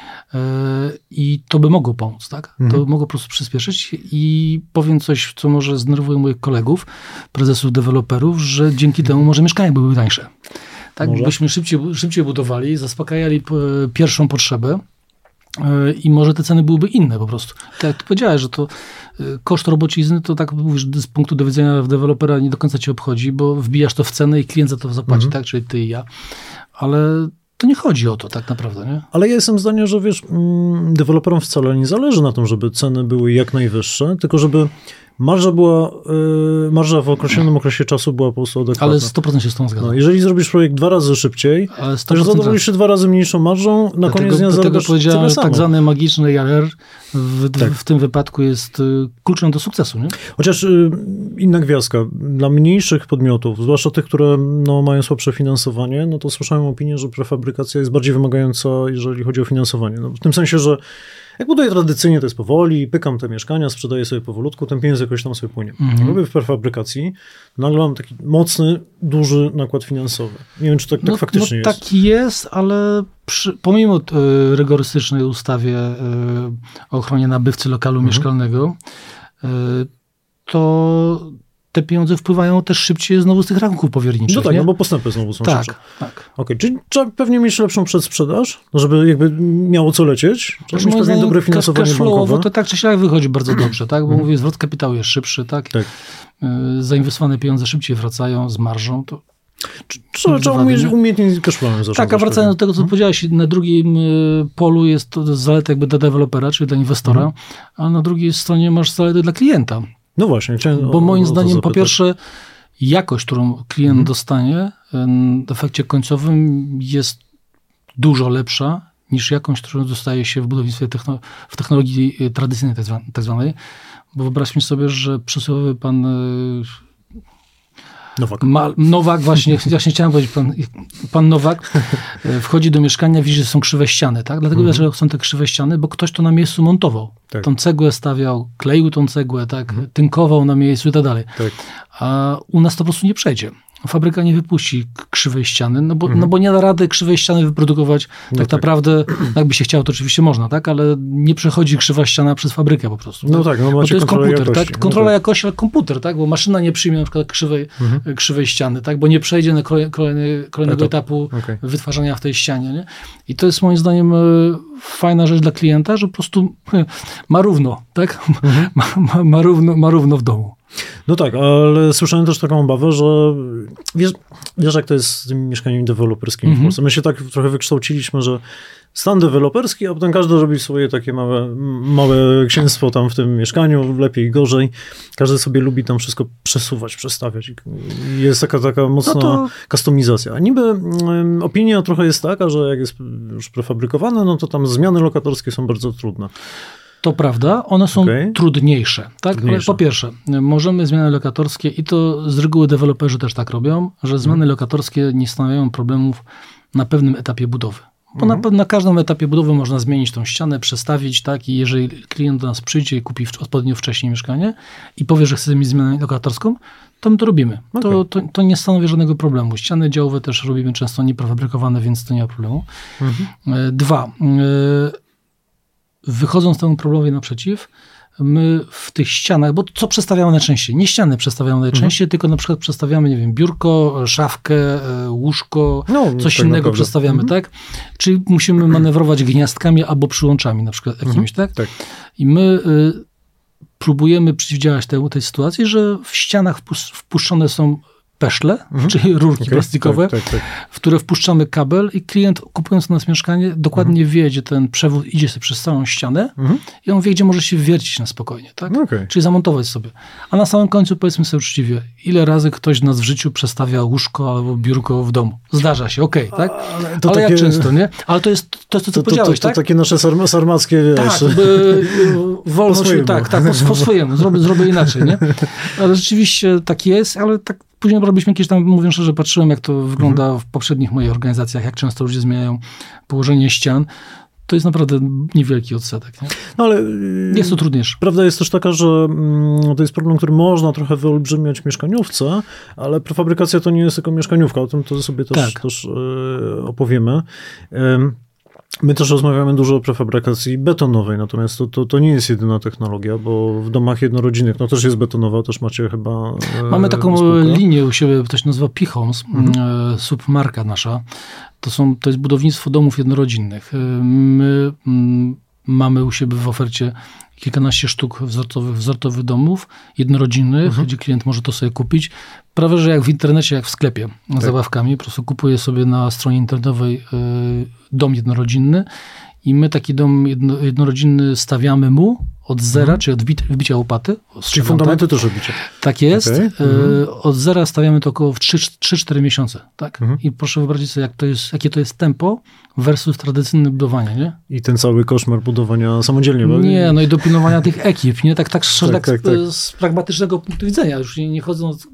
I to by mogło pomóc, tak? Mhm. To by mogło po prostu przyspieszyć i powiem coś, co może zdenerwuje moich kolegów, prezesów deweloperów, że dzięki temu może mieszkania były tańsze. Tak? Może? Byśmy szybciej, szybciej budowali, zaspokajali pierwszą potrzebę i może te ceny byłyby inne po prostu. Tak jak ty powiedziałeś, że to koszt robocizny, to tak mówisz, z punktu do widzenia dewelopera nie do końca cię obchodzi, bo wbijasz to w cenę i klient za to zapłaci, mhm. tak? Czyli ty i ja. Ale to nie chodzi o to tak naprawdę, nie? Ale ja jestem zdania, że wiesz, deweloperom wcale nie zależy na tym, żeby ceny były jak najwyższe, tylko żeby marża była, yy, marża w określonym okresie czasu była po prostu adekwatna. Ale sto procent się z tą zgadzam. No, jeżeli zrobisz projekt dwa razy szybciej, to już zadowolisz się dwa razy mniejszą marżą, na dlatego, koniec dnia zarabiasz powiedziałem, tyle samo. Tak zwany magiczny I R R w, tak. w tym wypadku jest kluczem do sukcesu, nie? Chociaż yy, inna gwiazdka. Dla mniejszych podmiotów, zwłaszcza tych, które no, mają słabsze finansowanie, no to słyszałem opinię, że prefabrykacja jest bardziej wymagająca, jeżeli chodzi o finansowanie. No, w tym sensie, że jak buduję tradycyjnie, to jest powoli, pykam te mieszkania, sprzedaję sobie powolutku, ten pieniądz jakoś tam sobie płynie. Mhm. Robię w prefabrykacji, nagle mam taki mocny, duży nakład finansowy. Nie wiem, czy tak, tak no, faktycznie no, jest. Tak jest, ale przy, pomimo y, rygorystycznej ustawie y, o ochronie nabywcy lokalu mhm. mieszkalnego, y, to te pieniądze wpływają też szybciej znowu z tych rachunków powierniczych. No tak, nie? no bo postępy znowu są tak, szybsze. Tak, okay, czyli trzeba pewnie mieć lepszą przedsprzedaż, żeby jakby miało co lecieć. Trzeba mieć pewnie dobre finansowanie bankowe. To tak czy siak wychodzi bardzo dobrze, tak? Bo mm. mówię, zwrot kapitału jest szybszy, tak? tak. Zainwestowane pieniądze szybciej wracają z marżą, to Trzeba, trzeba umieć, umiejętnie cashflowem zarządzać. Tak, a wracając do tego, co hmm? powiedziałeś, na drugim polu jest to zaleta jakby dla dewelopera, czyli dla inwestora, hmm. a na drugiej stronie masz zalety dla klienta. No właśnie. Chciałem Bo o, moim o zdaniem po pierwsze jakość, którą klient hmm. dostanie w efekcie końcowym jest dużo lepsza niż jakąś, którą dostaje się w budownictwie, techno, w technologii tradycyjnej tak, zwa, tak zwanej. Bo wyobraźmy sobie, że przysłowiowy pan Nowak. Ma, Nowak, właśnie, właśnie chciałem powiedzieć, pan, pan Nowak wchodzi do mieszkania, widzi, że są krzywe ściany, tak? Dlatego, mm-hmm. dlaczego są te krzywe ściany? Bo ktoś to na miejscu montował. Tak. Tą cegłę stawiał, kleił tą cegłę, tak? Mm-hmm. Tynkował na miejscu i tak dalej. Tak. A u nas to po prostu nie przejdzie. Fabryka nie wypuści krzywej ściany, no bo, mm-hmm. no bo nie da rady krzywej ściany wyprodukować. No tak, tak naprawdę, jakby się chciało, to oczywiście można, tak? Ale nie przechodzi krzywa ściana przez fabrykę po prostu. No tak, tak no bo to jest komputer, jakości. tak? Kontrola no tak. jakości, ale komputer, tak? Bo maszyna nie przyjmie na przykład krzywej, mm-hmm. krzywej ściany, tak? Bo nie przejdzie na kolej, kolejny, kolejnego Etap. etapu okay. wytwarzania w tej ścianie, nie? I to jest moim zdaniem fajna rzecz dla klienta, że po prostu ma równo, tak? Mm-hmm. Ma, ma, ma, równo, ma równo w domu. No tak, ale słyszałem też taką obawę, że wiesz, wiesz jak to jest z tymi mieszkaniami deweloperskimi mm-hmm. w Polsce. My się tak trochę wykształciliśmy, że stan deweloperski, a potem każdy robi swoje takie małe, małe księstwo tam w tym mieszkaniu, lepiej, gorzej. Każdy sobie lubi tam wszystko przesuwać, przestawiać. Jest taka, taka mocna no to... kustomizacja. A niby um, opinia trochę jest taka, że jak jest już prefabrykowane, no to tam zmiany lokatorskie są bardzo trudne. To prawda, one są okay. trudniejsze. Tak? Trudniejsze. Po pierwsze, możemy zmiany lokatorskie, i to z reguły deweloperzy też tak robią, że zmiany hmm. lokatorskie nie stanowią problemów na pewnym etapie budowy. Bo hmm. na, na każdym etapie budowy można zmienić tą ścianę, przestawić, tak? I jeżeli klient do nas przyjdzie i kupi w, odpowiednio wcześniej mieszkanie i powie, że chce mieć zmianę lokatorską, to my to robimy. Okay. To, to, to nie stanowi żadnego problemu. Ściany działowe też robimy często nieprefabrykowane, więc to nie ma problemu. Hmm. Dwa. Wychodząc temu problemowi naprzeciw, my w tych ścianach, bo co przestawiamy najczęściej? Nie ściany przestawiamy najczęściej, mhm. tylko na przykład przestawiamy, nie wiem, biurko, szafkę, łóżko, no, coś innego naprawdę. przestawiamy, mhm. tak? Czyli musimy manewrować gniazdkami albo przyłączami na przykład jakimiś, mhm. tak? tak? I my y, próbujemy przeciwdziałać temu, tej sytuacji, że w ścianach wpuszczone są peszle, mhm. czyli rurki okay, plastikowe, tak, tak, tak. w które wpuszczamy kabel i klient, kupując u nas mieszkanie, dokładnie mhm. wie, gdzie ten przewód idzie sobie przez całą ścianę mhm. i on wie, gdzie może się wiercić na spokojnie, tak? Okay. Czyli zamontować sobie. A na samym końcu powiedzmy sobie uczciwie, ile razy ktoś z nas w życiu przestawia łóżko albo biurko w domu. Zdarza się, okej, okay, tak? Ale, to Ale takie... jak często, nie? Ale to jest to, to co to, powiedziałeś, to, to, tak? To takie nasze sarm- sarmackie, wiesz... Tak, by, wolność, tak, tak, po, po swojemu, zrobię, zrobię inaczej, nie? Ale rzeczywiście tak jest, ale tak później robiliśmy jakieś tam, mówiąc szczerze, patrzyłem, jak to wygląda mhm. w poprzednich moich organizacjach, jak często ludzie zmieniają położenie ścian. To jest naprawdę niewielki odsetek. Nie? No ale jest to trudniejsze. Prawda jest też taka, że mm, to jest problem, który można trochę wyolbrzymiać mieszkaniówce, ale prefabrykacja to nie jest tylko mieszkaniówka. O tym to sobie też, tak. też yy, opowiemy. Yy. My też rozmawiamy dużo o prefabrykacji betonowej, natomiast to, to, to nie jest jedyna technologia, bo w domach jednorodzinnych, no też jest betonowa, też macie chyba... Mamy taką spółkę. linię u siebie, to się nazywa P-Homes, mhm. submarka nasza. To, są, to jest budownictwo domów jednorodzinnych. My m, mamy u siebie w ofercie kilkanaście sztuk wzorcowych, wzorcowych domów jednorodzinnych, mhm. gdzie klient może to sobie kupić. Prawie, że jak w internecie, jak w sklepie z tak. zabawkami. Po prostu kupuje sobie na stronie internetowej y, dom jednorodzinny i my taki dom jedno, jednorodzinny stawiamy mu od zera, mhm. czyli od wbicia łopaty. Czyli fundamenty tak? też robicie. Tak jest. Okay. Y, od zera stawiamy to około w trzy cztery miesiące. Tak? Mhm. I proszę wyobrazić sobie, jak to jest, jakie to jest tempo versus tradycyjne budowanie. Nie? I ten cały koszmar budowania samodzielnie. Bo... Nie, no i dopilnowania tych ekip. Nie? Tak, tak, tak, tak, tak, tak. z pragmatycznego punktu widzenia. Już nie, nie chodząc,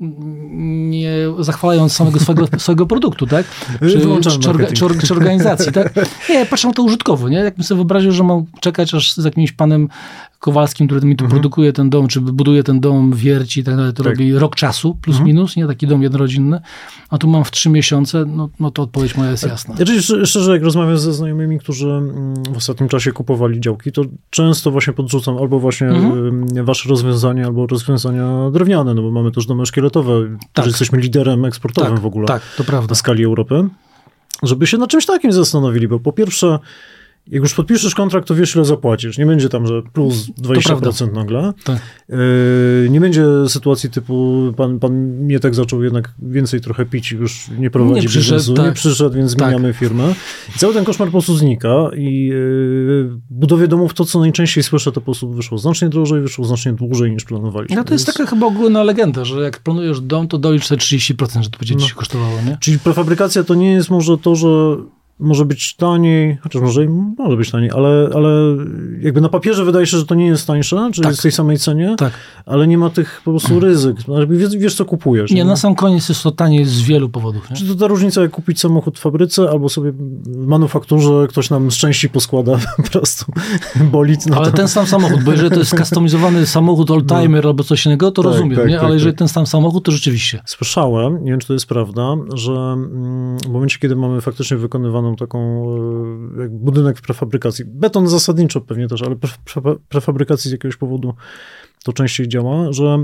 nie zachwalając samego swojego, swojego produktu, tak? Czy, czy, orga, czy, czy organizacji. Tak? Nie, patrzę na to użytkowo. Nie? Jakbym sobie wyobraził, że mam czekać aż z jakimś panem Kowalskim, który mi tu mhm. produkuje ten dom, czy buduje ten dom, wierci i tak dalej, to tak. robi rok czasu, plus mhm. minus, nie? Taki dom jednorodzinny, a tu mam w trzy miesiące, no, no to odpowiedź moja jest jasna. Ja szczerze, jak rozmawiam ze znajomymi, którzy w ostatnim czasie kupowali działki, to często właśnie podrzucam albo właśnie mhm. wasze rozwiązania, albo rozwiązania drewniane, no bo mamy też domy szkieletowe, tak. że jesteśmy liderem eksportowym tak, w ogóle tak, to prawda. w skali Europy, żeby się nad czymś takim zastanowili, bo po pierwsze jak już podpiszesz kontrakt, to wiesz, ile zapłacisz. Nie będzie tam, że plus dwadzieścia procent nagle. Tak. Yy, nie będzie sytuacji typu pan, pan Mietek zaczął jednak więcej trochę pić i już nie prowadzi nie przyszedł, biznesu. Tak. Nie przyszedł, więc zmieniamy tak. firmę. I cały ten koszmar po prostu znika i yy, w budowie domów to, co najczęściej słyszę, to po prostu wyszło znacznie drożej, wyszło znacznie dłużej niż planowaliśmy. No to jest więc... taka chyba ogólna legenda, że jak planujesz dom, to dolicz sobie trzydzieści procent, że to będzie no. ci się kosztowało, nie? Czyli prefabrykacja to nie jest może to, że może być taniej, chociaż może, może być taniej, ale, ale jakby na papierze wydaje się, że to nie jest tańsze, czyli tak. jest w tej samej cenie, tak. ale nie ma tych po prostu ryzyk. Wiesz, wiesz co kupujesz. Nie, nie, na sam koniec jest to taniej z wielu powodów. Nie? Czy to ta różnica, jak kupić samochód w fabryce, albo sobie w manufakturze ktoś nam z części poskłada po prostu bolid. Ale to... ten sam samochód, bo jeżeli to jest customizowany samochód oldtimer no. albo coś innego, to tak, rozumiem, tak, nie? ale tak, jeżeli tak. ten sam samochód, to rzeczywiście. Słyszałem, nie wiem, czy to jest prawda, że w momencie, kiedy mamy faktycznie wykonywaną taką jak budynek w prefabrykacji. Beton zasadniczo pewnie też, ale prefabrykacji z jakiegoś powodu to częściej działa, że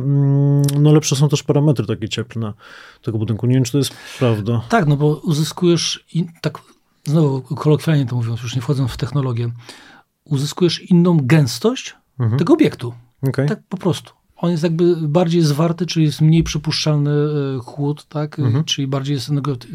no lepsze są też parametry takie cieplne tego budynku. Nie wiem, czy to jest prawda. Tak, no bo uzyskujesz, in, tak znowu kolokwialnie to mówiąc, już nie wchodząc w technologię, uzyskujesz inną gęstość mhm. tego obiektu. Okay. Tak po prostu. on jest jakby bardziej zwarty, czyli jest mniej przypuszczalny chłód, tak? Mhm. Czyli bardziej jest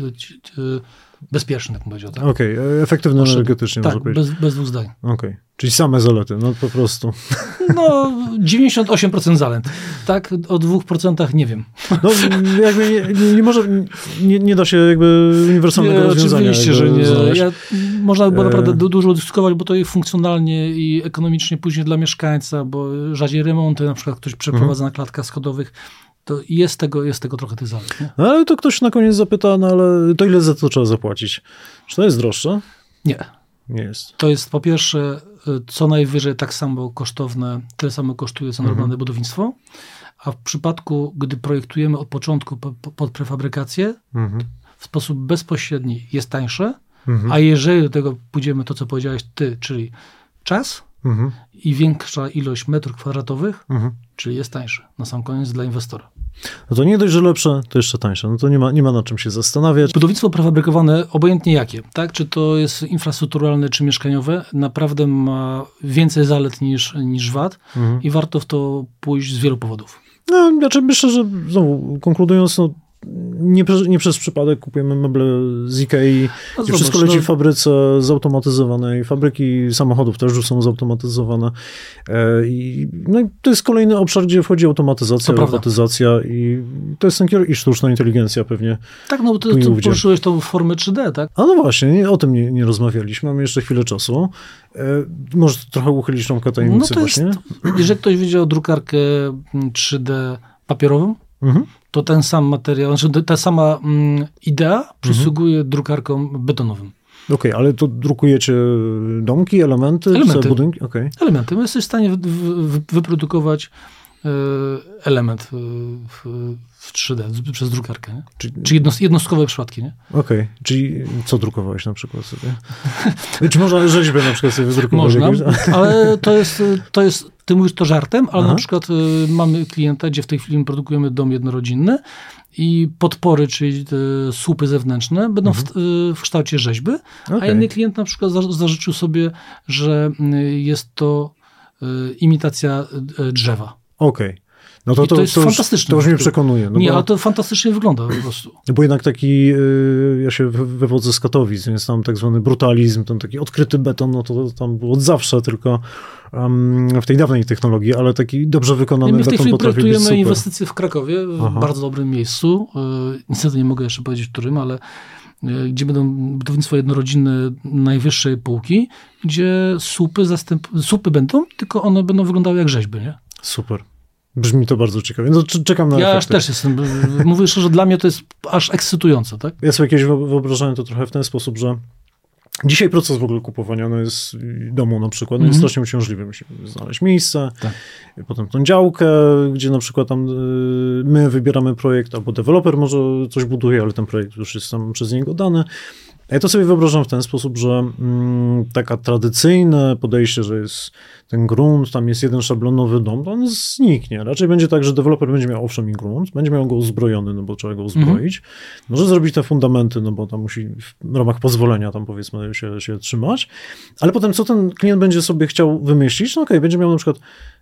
bezpieczny, jak powiedział. Tak? Okej, okay. Efektywny energetycznie tak, może powiedzieć. Bez, bez dwóch zdań. Okej, okay. Czyli same zalety, no po prostu. No, dziewięćdziesiąt osiem procent zalet. Tak, o dwóch procentach nie wiem. No, jakby nie, nie, nie może, nie, nie da się jakby uniwersalnego nie, rozwiązania. Oczywiście, że nie. Ja, można by było naprawdę e... dużo dyskutować, bo to jest funkcjonalnie i ekonomicznie później dla mieszkańca, bo rzadziej remonty, na przykład ktoś przeprowadza mhm. na klatkach schodowych, to jest tego, jest tego trochę tych zalet. Nie? No, ale to ktoś na koniec zapyta, no ale to ile za to trzeba zapłacić? Czy to jest droższe? Nie. Nie jest. To jest po pierwsze co najwyżej tak samo kosztowne, tyle samo kosztuje co normalne mhm. budownictwo, a w przypadku, gdy projektujemy od początku pod prefabrykację, mhm. w sposób bezpośredni jest tańsze, mhm. a jeżeli do tego pójdziemy to, co powiedziałeś ty, czyli czas mhm. i większa ilość metrów kwadratowych, mhm. czyli jest tańsze na sam koniec dla inwestora. No to nie dość, że lepsze, to jeszcze tańsze. No to nie ma, nie ma nad czym się zastanawiać. Budownictwo prefabrykowane, obojętnie jakie, tak? Czy to jest infrastrukturalne, czy mieszkaniowe, naprawdę ma więcej zalet niż, niż wad mhm. i warto w to pójść z wielu powodów. No, znaczy myślę, że znowu konkludując, no, nie, nie przez przypadek kupujemy meble z Ikei, no, gdzie zobacz, wszystko leci no... w fabryce zautomatyzowanej, fabryki samochodów też już są zautomatyzowane. E, i, no i to jest kolejny obszar, gdzie wchodzi automatyzacja, robotyzacja i to jest ten kierunek, i sztuczna inteligencja pewnie. Tak, no bo ty, ty poruszyłeś tą formę trzy D, tak? A no właśnie, nie, o tym nie, nie rozmawialiśmy, mamy jeszcze chwilę czasu. E, może trochę uchylić rąbkę tajemnicy no to właśnie. Jest, jeżeli ktoś widział drukarkę trzy D papierową, mhm. to ten sam materiał, znaczy ta sama mm, idea mhm. przysługuje drukarkom betonowym. Okej, okay, ale to drukujecie domki, elementy, elementy. budynki? Okay. Elementy. Jesteś w stanie wy, wy, wyprodukować y, element y, w, w trzy D przez drukarkę. Nie? Czyli, Czy jednost, jednostkowe przypadki, nie? Okej, okay. Czyli co drukowałeś na przykład sobie? Czy można rzeźbę na przykład sobie wydrukować? Można, jakieś? Ale to jest, to jest, ty mówisz to żartem, ale Aha. na przykład y, mamy klienta, gdzie w tej chwili produkujemy dom jednorodzinny i podpory, czyli te słupy zewnętrzne będą mhm. w, y, w kształcie rzeźby, okay. a inny klient na przykład za, zażyczył sobie, że y, jest to y, imitacja y, drzewa. Okej. Okay. No to, to, to jest to fantastyczne. To już mnie przekonuje. No nie, bo, ale to fantastycznie wygląda po prostu. Bo jednak taki, yy, ja się wywodzę z Katowic, więc tam tak zwany brutalizm, ten taki odkryty beton, no to, to tam było od zawsze, tylko um, w tej dawnej technologii, ale taki dobrze wykonany beton potrafi być super. My w tej chwili projektujemy inwestycje w Krakowie, w Aha. bardzo dobrym miejscu. Yy, niestety nie mogę jeszcze powiedzieć, w którym, ale yy, gdzie będą budownictwo jednorodzinne najwyższej półki, gdzie słupy, zastęp, słupy będą, tylko one będą wyglądały jak rzeźby, nie? Super. Brzmi to bardzo ciekawie. No, czekam na Ja efekty. aż też jestem, mówię szczerze, że dla mnie to jest aż ekscytujące, tak? Ja sobie kiedyś wyobrażałem to trochę w ten sposób, że dzisiaj proces w ogóle kupowania no jest domu na przykład, no jest mm-hmm. strasznie uciążliwy. Musimy znaleźć miejsce, tak. potem tą działkę, gdzie na przykład tam my wybieramy projekt, albo deweloper może coś buduje, ale ten projekt już jest tam przez niego dany. Ja to sobie wyobrażam w ten sposób, że mm, taka tradycyjne podejście, że jest ten grunt, tam jest jeden szablonowy dom, to on zniknie. Raczej będzie tak, że deweloper będzie miał owszem i grunt, będzie miał go uzbrojony, no bo trzeba go uzbroić. Mm-hmm. Może zrobić te fundamenty, no bo tam musi w ramach pozwolenia tam powiedzmy się, się trzymać. Ale potem co ten klient będzie sobie chciał wymyślić? No okej, okay, będzie miał na przykład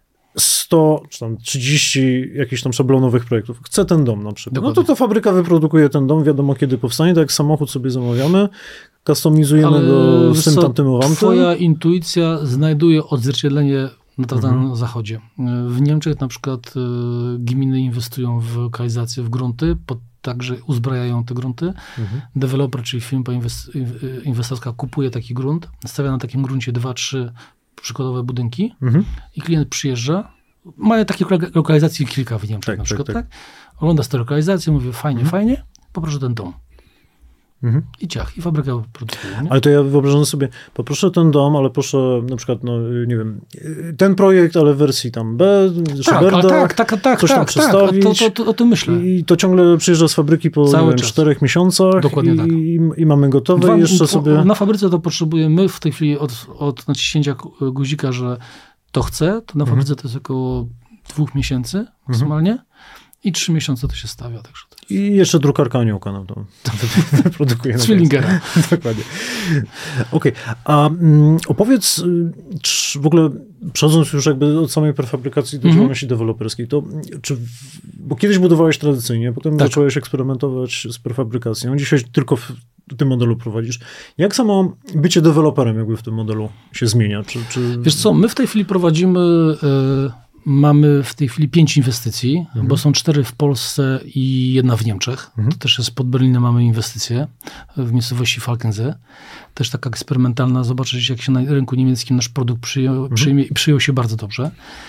sto czy tam trzydzieści jakichś tam szablonowych projektów. Chce ten dom na przykład. Dokładnie. No to ta fabryka wyprodukuje ten dom, wiadomo kiedy powstanie, tak jak samochód sobie zamawiamy, customizujemy Ale go z tym tamtym owamtem. Twoja intuicja znajduje odzwierciedlenie na tak zwanym mhm. zachodzie. W Niemczech na przykład gminy inwestują w lokalizację, w grunty, pod, także uzbrajają te grunty. Mhm. Deweloper, czyli firma inwestorska kupuje taki grunt, stawia na takim gruncie dwa, trzy przykładowe budynki mhm. i klient przyjeżdża. Mają takie lokalizacje kilka w Niemczech tak, na przykład, tak, tak. tak? Ogląda tę lokalizację, mówi fajnie, mhm. fajnie, poproszę ten dom. Mhm. I ciach, i fabryka produkuje. Nie? Ale to ja wyobrażam sobie, poproszę ten dom, ale proszę na przykład, no nie wiem, ten projekt, ale w wersji tam B, Szyberda, tak, tak, tak, coś tak, tam tak, przestawić. Tak, to, to, to, o tym myślę. I to ciągle przyjeżdża z fabryki po wiem, czterech miesiącach Dokładnie i, tak. i, i mamy gotowe Dwa, i jeszcze sobie... Na fabryce to potrzebujemy w tej chwili od, od naciśnięcia guzika, że to chce, to na fabryce mhm. to jest około dwóch miesięcy maksymalnie. Mhm. I trzy miesiące to się stawia. Także to jest... I jeszcze drukarka aniołka nam to produkuje. Zwillingera. Dokładnie. Okej, okay. A um, opowiedz, czy w ogóle przechodząc już jakby od samej prefabrykacji do mm-hmm. działalności deweloperskiej, to czy, bo kiedyś budowałeś tradycyjnie, potem tak. zacząłeś eksperymentować z prefabrykacją, dzisiaj tylko w tym modelu prowadzisz. Jak samo bycie deweloperem jakby w tym modelu się zmienia? Czy, czy... Wiesz co, my w tej chwili prowadzimy... Yy... Mamy w tej chwili pięć inwestycji, mhm. bo są cztery w Polsce i jedna w Niemczech. Mhm. To też jest pod Berlinem mamy inwestycje w miejscowości Falkensee. Też taka eksperymentalna, zobaczyć jak się na rynku niemieckim nasz produkt przyjął, mhm. przyjmie i przyjął się bardzo dobrze.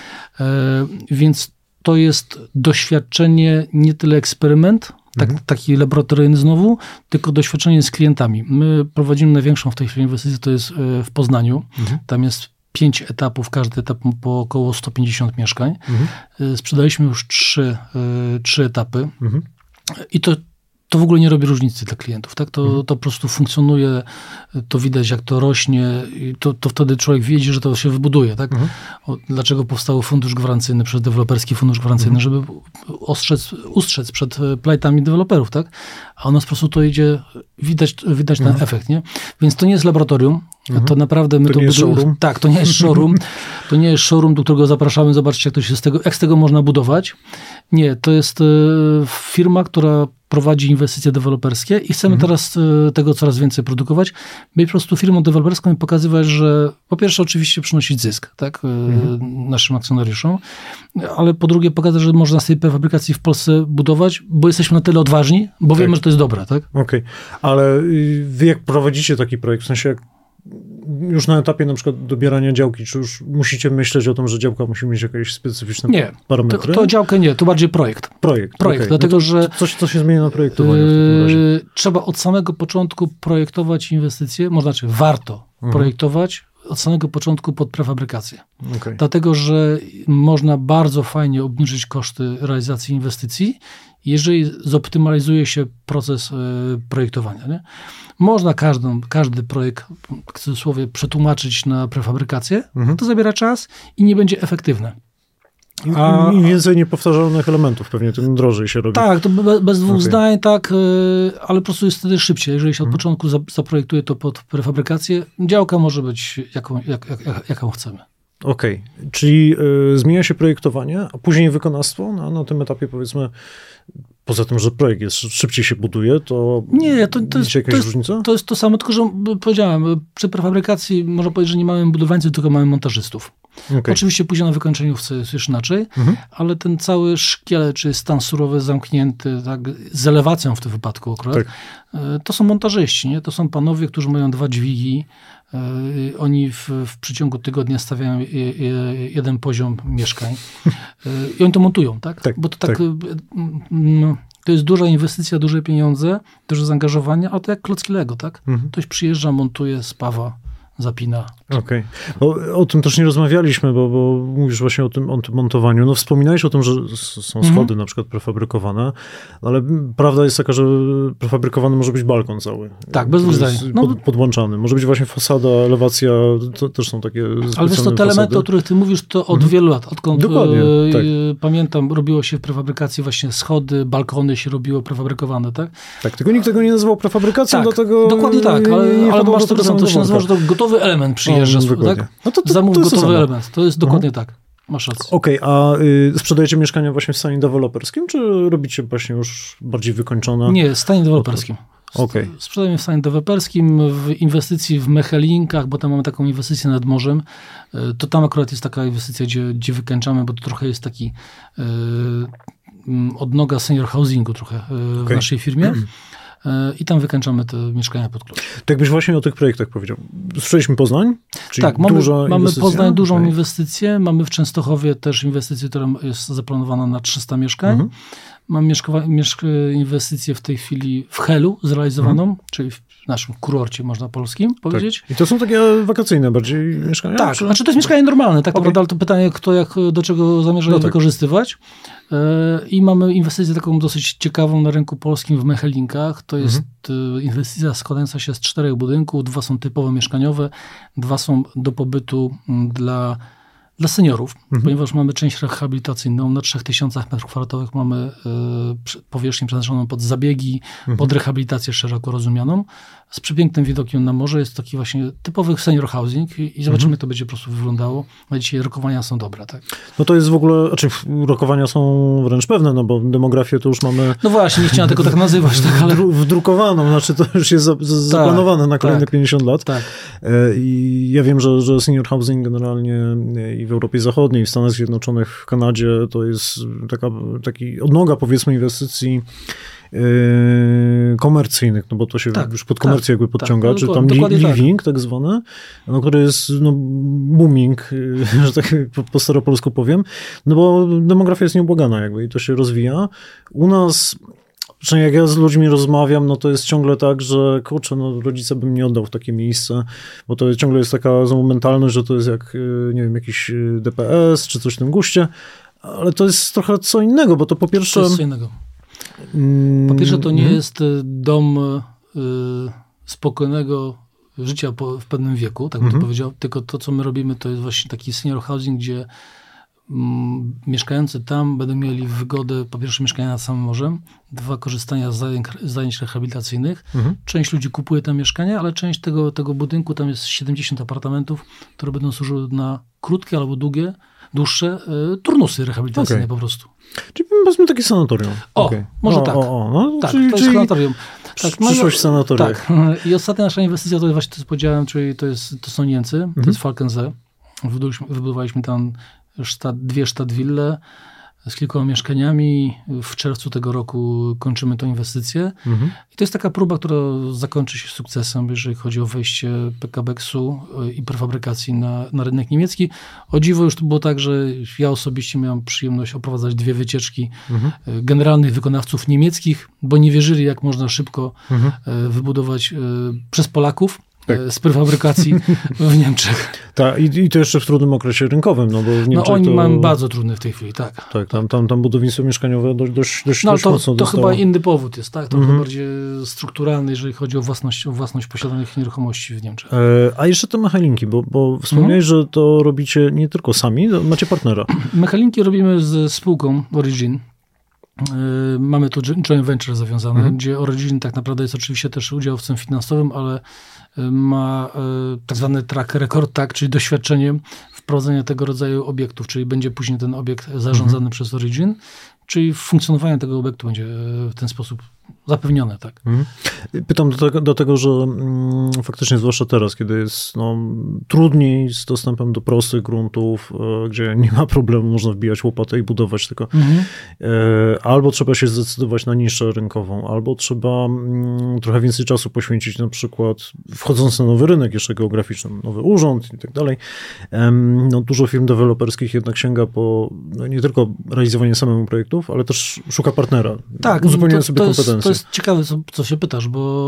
E, więc to jest doświadczenie, nie tyle eksperyment, tak, mhm. taki laboratoryjny znowu, tylko doświadczenie z klientami. My prowadzimy największą w tej chwili inwestycję, to jest w Poznaniu. Mhm. Tam jest pięć etapów, każdy etap po około sto pięćdziesiąt mieszkań. Mhm. Sprzedaliśmy już trzy, trzy etapy mhm. i to, to w ogóle nie robi różnicy dla klientów. Tak? To, mhm. to po prostu funkcjonuje, to widać jak to rośnie i to, to wtedy człowiek widzi, że to się wybuduje. Tak? Mhm. O, dlaczego powstał fundusz gwarancyjny, przez deweloperski fundusz gwarancyjny, mhm. żeby ostrzec, ustrzec przed plajtami deweloperów. Tak? A u nas po prostu to idzie, widać, widać mhm. ten efekt. Nie? Więc to nie jest laboratorium. Mhm. To naprawdę my to, to nie budujemy. Showroom? Tak, to nie jest showroom. To nie jest showroom, do którego zapraszamy, zobaczcie, jak to się z tego, jak z tego można budować. Nie, to jest y, firma, która prowadzi inwestycje deweloperskie i chcemy mhm. teraz y, tego coraz więcej produkować. Być po prostu firmą deweloperską i pokazywać, że po pierwsze oczywiście przynosić zysk, tak, y, mhm. naszym akcjonariuszom, ale po drugie pokazać, że można z tej fabrykacji w Polsce budować, bo jesteśmy na tyle odważni, bo tak. wiemy, że to jest dobre, tak? Okej, okay. Ale wy jak prowadzicie taki projekt, w sensie jak już na etapie na przykład dobierania działki, czy już musicie myśleć o tym, że działka musi mieć jakieś specyficzne nie, parametry? Nie, to, to działkę nie, to bardziej projekt. Projekt, projekt okay. dlatego no że... Coś, co się zmienia na projektowaniu w takim razie? Yy, trzeba od samego początku projektować inwestycje, może znaczy warto mhm. projektować od samego początku pod prefabrykację. Okay. Dlatego, że można bardzo fajnie obniżyć koszty realizacji inwestycji, jeżeli zoptymalizuje się proces y, projektowania. Nie? Można każdą, każdy projekt, w cudzysłowie, przetłumaczyć na prefabrykację, mhm. to zabiera czas i nie będzie efektywne. A im więcej niepowtarzalnych elementów, pewnie tym drożej się robi. Tak, to bez, bez dwóch okay. zdań, tak, yy, ale po prostu jest wtedy szybciej. Jeżeli się od mhm. początku za, zaprojektuje to pod prefabrykację, działka może być jaką, jak, jak, jaką chcemy. Okej, okay. Czyli y, zmienia się projektowanie, a później wykonawstwo, no, na tym etapie powiedzmy, poza tym, że projekt jest, szybciej się buduje, to nie, to, to, jest, jakaś to, jest, różnica? to jest to samo, tylko że powiedziałem, przy prefabrykacji można powiedzieć, że nie mamy budowlańców, tylko mamy montażystów. Okay. Oczywiście później na wykończeniówce jest już inaczej, mhm. ale ten cały szkielet, czy stan surowy zamknięty, tak, z elewacją w tym wypadku akurat, tak. to są montażyści, nie? To są panowie, którzy mają dwa dźwigi, Yy, oni w, w przeciągu tygodnia stawiają je, je, jeden poziom mieszkań yy, i oni to montują, tak? tak Bo to tak, tak. Yy, to jest duża inwestycja, duże pieniądze, duże zaangażowanie, ale to jak klocki Lego, tak? Mhm. Ktoś przyjeżdża, montuje, spawa, zapina. Okej. Okay. O, o tym też nie rozmawialiśmy, bo, bo mówisz właśnie o tym, o tym montowaniu. No wspominałeś o tym, że są schody mhm. na przykład prefabrykowane, ale prawda jest taka, że prefabrykowany może być balkon cały. Tak, bez dwóch zdań. No, pod, podłączany. Może być właśnie fasada, elewacja, to też są takie specjalne ale wiesz, to te fasady. elementy, o których ty mówisz, to od mhm. wielu lat. Odkąd Dokładnie, e, tak. pamiętam, robiło się w prefabrykacji właśnie schody, balkony się robiło prefabrykowane, tak? Tak, tylko nikt tego nie nazywał prefabrykacją, tak, dlatego... Dokładnie tak, ale, ale masz to, to się nazywa, że to gotowy element przyjeżdża, o, tak? No to, to, Zamów to gotowy to element, to jest dokładnie mhm. tak. Masz rację. Okej, okay, a y, sprzedajecie mieszkania właśnie w stanie deweloperskim, czy robicie właśnie już bardziej wykończone? Nie, w stanie deweloperskim. Okay. Sprzedajemy w stanie deweloperskim, w inwestycji w Mechelinkach, bo tam mamy taką inwestycję nad morzem. To tam akurat jest taka inwestycja, gdzie, gdzie wykańczamy, bo to trochę jest taki y, odnoga senior housingu trochę y, okay. w naszej firmie. I tam wykańczamy te mieszkania pod klucz. Tak byś właśnie o tych projektach powiedział. Słyszeliśmy Poznań? Czyli tak, mamy, mamy Poznań dużą okay. inwestycję. Mamy w Częstochowie też inwestycję, która jest zaplanowana na trzysta mieszkań. Mhm. Mam mieszka- mieszka- inwestycję w tej chwili w Helu zrealizowaną, mhm. czyli w naszym kurorcie, można polskim powiedzieć. Tak. I to są takie wakacyjne bardziej mieszkania? Tak, czy? Znaczy to jest mieszkanie normalne, tak okay. naprawdę, ale to pytanie, kto jak, do czego zamierza no je tak. wykorzystywać. I mamy inwestycję taką dosyć ciekawą na rynku polskim w Mechelinkach. To jest mhm. inwestycja składająca się z czterech budynków. Dwa są typowo mieszkaniowe, dwa są do pobytu dla Dla seniorów, Mhm. ponieważ mamy część rehabilitacyjną, na trzech tysiącach metrów kwadratowych mamy y, powierzchnię przeznaczoną pod zabiegi, Mhm. pod rehabilitację szeroko rozumianą, z przepięknym widokiem na morze. Jest taki właśnie typowy senior housing i, i zobaczymy, jak to będzie po prostu wyglądało. Na dzisiaj rokowania są dobre, tak? No to jest w ogóle, znaczy rokowania są wręcz pewne, no bo demografię to już mamy... No właśnie, nie chciałem tego tak nazywać, tak, ale... Wdrukowaną, znaczy to już jest za, za, zaplanowane na kolejne tak, pięćdziesiąt lat. Tak. I ja wiem, że, że senior housing generalnie i w Europie Zachodniej, w Stanach Zjednoczonych, w Kanadzie to jest taka taki odnoga, powiedzmy, inwestycji Yy, komercyjnych, no bo to się tak, już pod komercję tak, jakby podciąga, tak, czy tam living tak, tak zwany, no, który jest no, booming, że tak po, po staropolsku powiem, no bo demografia jest nieubłagana jakby i to się rozwija. U nas, przynajmniej jak ja z ludźmi rozmawiam, no to jest ciągle tak, że kurczę, no rodzica bym nie oddał w takie miejsce, bo to ciągle jest taka znowu mentalność, że to jest jak, nie wiem, jakiś D P S, czy coś w tym guście, ale to jest trochę co innego, bo to po pierwsze... To jest co innego. Po pierwsze, to nie jest dom y, spokojnego życia po, w pewnym wieku, tak bym mm-hmm. to powiedział, tylko to, co my robimy, to jest właśnie taki senior housing, gdzie mm, mieszkający tam będą mieli wygodę, po pierwsze mieszkania nad samym morzem, dwa korzystania z zajęć, zajęć rehabilitacyjnych. Mm-hmm. Część ludzi kupuje tam mieszkania, ale część tego, tego budynku, tam jest siedemdziesiąt apartamentów, które będą służyły na krótkie albo długie, dłuższe y, turnusy rehabilitacyjne okay. po prostu. Czyli powiedzmy takie sanatorium. O, okay. może o, tak. O, o, no, tak, czyli, to jest czyli sanatorium. Tak, przyszłość w sanatoriach. Tak. I ostatnia nasza inwestycja, to jest właśnie to, co powiedziałem, czyli to, jest, to są Niemcy, to mhm. jest Falkensee. Wybudowaliśmy, wybudowaliśmy tam sztat, dwie stadtwille z kilkoma mieszkaniami. W czerwcu tego roku kończymy tą inwestycję. Mhm. I to jest taka próba, która zakończy się sukcesem, jeżeli chodzi o wejście P K Beksu i prefabrykacji na, na rynek niemiecki. O dziwo już to było tak, że ja osobiście miałem przyjemność oprowadzać dwie wycieczki mhm. generalnych wykonawców niemieckich, bo nie wierzyli, jak można szybko mhm. wybudować przez Polaków. Tak. Z prefabrykacji w Niemczech. Tak, i, i to jeszcze w trudnym okresie rynkowym, no bo w Niemczech No oni to... mają bardzo trudny w tej chwili, tak. Tak, tam, tam, tam budownictwo mieszkaniowe dość, dość, dość, no, dość to, mocno to dostało. chyba inny powód jest, tak? To mhm. bardziej strukturalny, jeżeli chodzi o własność, o własność posiadanych nieruchomości w Niemczech. E, a jeszcze te mechalinki, bo, bo wspomniałeś, mhm. że to robicie nie tylko sami, macie partnera. Mechalinki robimy z spółką Origin. Mamy tu joint venture zawiązane, mhm. gdzie Origin tak naprawdę jest oczywiście też udziałowcem finansowym, ale ma tak zwany track record, tak, czyli doświadczenie wprowadzenia tego rodzaju obiektów, czyli będzie później ten obiekt zarządzany mhm. przez Origin, czyli funkcjonowanie tego obiektu będzie w ten sposób zapewnione, tak. Mhm. Pytam do tego, do tego że mm, faktycznie zwłaszcza teraz, kiedy jest no, trudniej z dostępem do prostych gruntów, e, gdzie nie ma problemu, można wbijać łopatę i budować tylko. Mhm. E, albo trzeba się zdecydować na niszę rynkową, albo trzeba mm, trochę więcej czasu poświęcić na przykład wchodząc na nowy rynek jeszcze geograficzny, nowy urząd i tak dalej. E, no, dużo firm deweloperskich jednak sięga po no, nie tylko realizowanie samemu projektów, ale też szuka partnera, tak, uzupełniając to, sobie to kompetencje. Jest, to jest ciekawe, co, co się pytasz,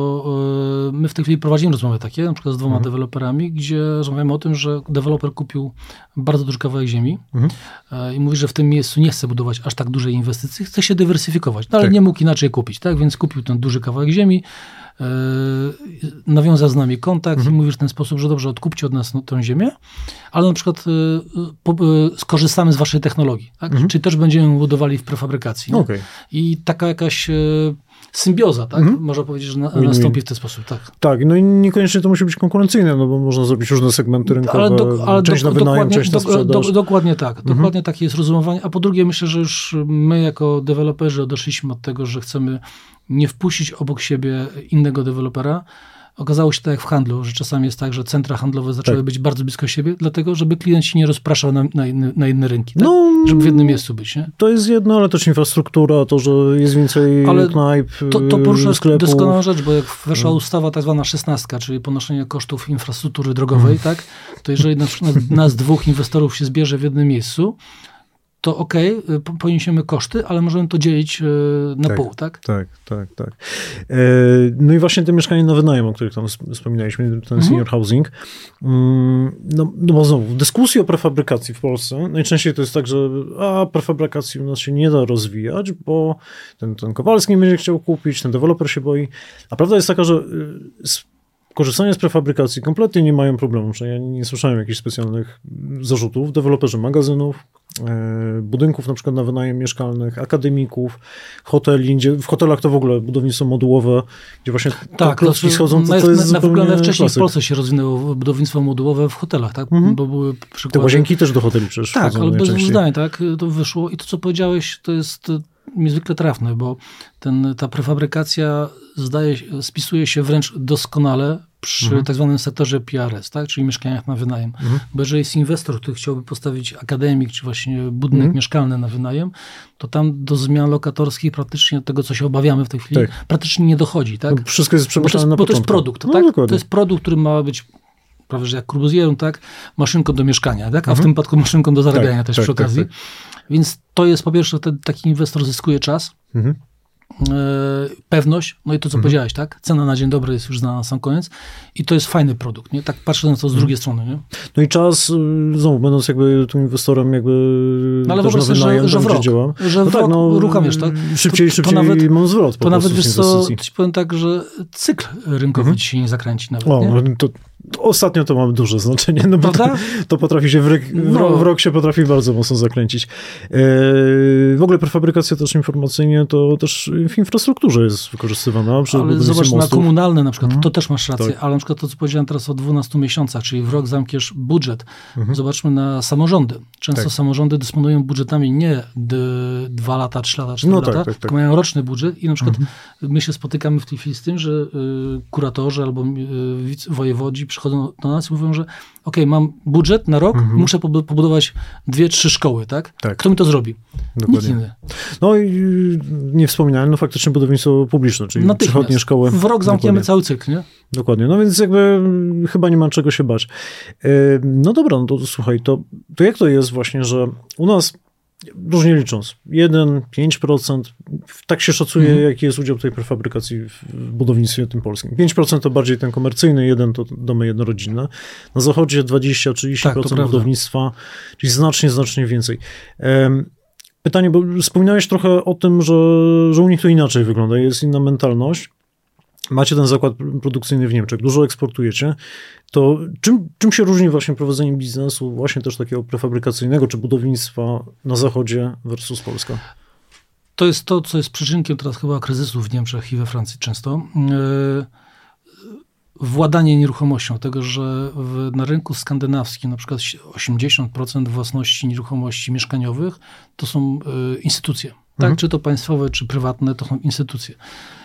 bo yy, my w tej chwili prowadzimy rozmowy takie, na przykład z dwoma mhm. deweloperami, gdzie rozmawiamy o tym, że deweloper kupił bardzo duży kawałek ziemi mhm. yy, i mówi, że w tym miejscu nie chce budować aż tak dużej inwestycji, chce się dywersyfikować, no, ale tak. nie mógł inaczej kupić, tak? Więc kupił ten duży kawałek ziemi, yy, nawiązał z nami kontakt mhm. i mówi w ten sposób, że dobrze, odkupcie od nas no, tę ziemię, ale na przykład yy, po, yy, skorzystamy z waszej technologii, tak? Mhm. Czyli też będziemy budowali w prefabrykacji. Okay. I taka jakaś yy, symbioza, tak? Mhm. Można powiedzieć, że na, nastąpi w ten sposób, tak. Tak, no i niekoniecznie to musi być konkurencyjne, no bo można zrobić różne segmenty rynkowe, ale do, ale część do, na wynajem, część na sprzedaż. Do, dokładnie tak, mhm. dokładnie takie jest rozumowanie, a po drugie myślę, że już my jako deweloperzy odeszliśmy od tego, że chcemy nie wpuścić obok siebie innego dewelopera. Okazało się tak jak w handlu, że czasami jest tak, że centra handlowe zaczęły tak. być bardzo blisko siebie, dlatego, żeby klient się nie rozpraszał na, na, inny, na inne rynki, tak? No, żeby w jednym miejscu być. Nie? To jest jedno, ale też infrastruktura, to, że jest więcej ale knajp, to, to porusza sklepów. Doskonała rzecz, bo jak weszła hmm. ustawa tak zwana szesnastka, czyli ponoszenie kosztów infrastruktury drogowej, hmm. tak? To jeżeli na przykład nas dwóch inwestorów się zbierze w jednym miejscu, to okej, okay, poniesiemy koszty, ale możemy to dzielić na tak, pół, tak? Tak, tak, tak. No i właśnie te mieszkania na wynajem, o których tam wspominaliśmy, ten mhm. senior housing. No, no bo znowu, w dyskusji o prefabrykacji w Polsce najczęściej to jest tak, że a prefabrykacji u nas się nie da rozwijać, bo ten, ten Kowalski nie będzie chciał kupić, ten deweloper się boi. A prawda jest taka, że korzystanie z prefabrykacji kompletnie nie mają problemu, że ja nie słyszałem jakichś specjalnych zarzutów. Deweloperzy magazynów, e, budynków na przykład na wynajem mieszkalnych, akademików, hoteli, gdzie w hotelach to w ogóle budownictwo modułowe, gdzie właśnie tak, klocki to, schodzą, to, na, to jest na, zupełnie na wcześniej klasyk. w Polsce się rozwinęło budownictwo modułowe w hotelach, tak? Mhm. Bo były przykłady... Te łazienki też do hoteli przecież Tak, wchodzą ale bez najczęściej. zdań, tak? To wyszło i to, co powiedziałeś, to jest niezwykle trafne, bo ten, ta prefabrykacja zdaje się, spisuje się wręcz doskonale przy mhm. tak zwanym sektorze P R S, tak? Czyli mieszkaniach na wynajem. Mhm. Bo jeżeli jest inwestor, który chciałby postawić akademik, czy właśnie budynek mhm. mieszkalny na wynajem, to tam do zmian lokatorskich praktycznie tego, co się obawiamy w tej chwili, tak. praktycznie nie dochodzi. Tak? No, wszystko jest przemyślane na bo to jest, początku. Bo to jest produkt, no, tak? Dokładnie. To jest produkt, który ma być prawie, że jak Corbusierem, tak? Maszynką do mieszkania, tak? A mhm. w tym wypadku maszynką do zarabiania tak, też tak, przy okazji. Tak, tak. Więc to jest po pierwsze, ten, taki inwestor zyskuje czas, mhm. e, pewność, no i to, co mhm. powiedziałeś, tak? Cena na dzień dobry jest już znana na sam koniec i to jest fajny produkt, nie? Tak patrzę na to z mhm. drugiej strony, nie? No i czas, znowu, będąc jakby tym inwestorem, jakby no, ale też na wynajem, że, że w rok, działam. że no w tak, rok no, uruchamiasz, tak? Szybciej, to, szybciej to nawet, mam zwrot po To nawet, wiesz co, ci powiem tak, że cykl rynkowy mhm. ci się nie zakręci nawet, o, nie? No, to, to ostatnio to ma duże znaczenie, no bo to, to potrafi się w, ryk, w, no. w rok się potrafi bardzo mocno zakręcić. E, w ogóle prefabrykacja też informacyjnie to też w infrastrukturze jest wykorzystywana. Przy ale zobacz, mostów. na komunalne na przykład, mhm. to też masz rację, tak. ale na przykład to, co powiedziałem teraz o dwunastu miesiącach, czyli w rok zamkniesz budżet. Mhm. Zobaczmy na samorządy. Często tak. samorządy dysponują budżetami nie d- dwa lata, trzy lata, cztery no lata, tak, tak, tylko tak. mają roczny budżet i na przykład mhm. my się spotykamy w tej chwili z tym, że y, kuratorzy albo y, wojewodzi przychodzą do nas i mówią, że okej, okay, mam budżet na rok, mhm. muszę pobudować dwie, trzy szkoły, tak? tak? Kto mi to zrobi? Dokładnie. Nikt inny. No i nie wspominałem, no faktycznie budownictwo publiczne, czyli przychodnie szkoły. W rok zamkniemy Dokładnie. cały cykl, nie? Dokładnie, no więc jakby chyba nie ma czego się bać. No dobra, no to słuchaj, to, to jak to jest właśnie, że u nas, różnie licząc, jeden do pięciu procent, tak się szacuje, mhm. jaki jest udział tej prefabrykacji w budownictwie tym polskim. pięć procent to bardziej ten komercyjny, jeden to domy jednorodzinne. Na zachodzie dwadzieścia do trzydziestu procent tak, budownictwa, czyli znacznie, znacznie więcej. Pytanie, bo wspominałeś trochę o tym, że, że u nich to inaczej wygląda, jest inna mentalność. Macie ten zakład produkcyjny w Niemczech, dużo eksportujecie, to czym, czym się różni właśnie prowadzenie biznesu, właśnie też takiego prefabrykacyjnego, czy budownictwa na zachodzie versus Polska? To jest to, co jest przyczynkiem teraz chyba kryzysu w Niemczech i we Francji często. Yy, władanie nieruchomością, tego, że w, na rynku skandynawskim na przykład osiemdziesiąt procent własności nieruchomości mieszkaniowych to są yy, instytucje. Tak? Mhm. Czy to państwowe, czy prywatne, to są instytucje.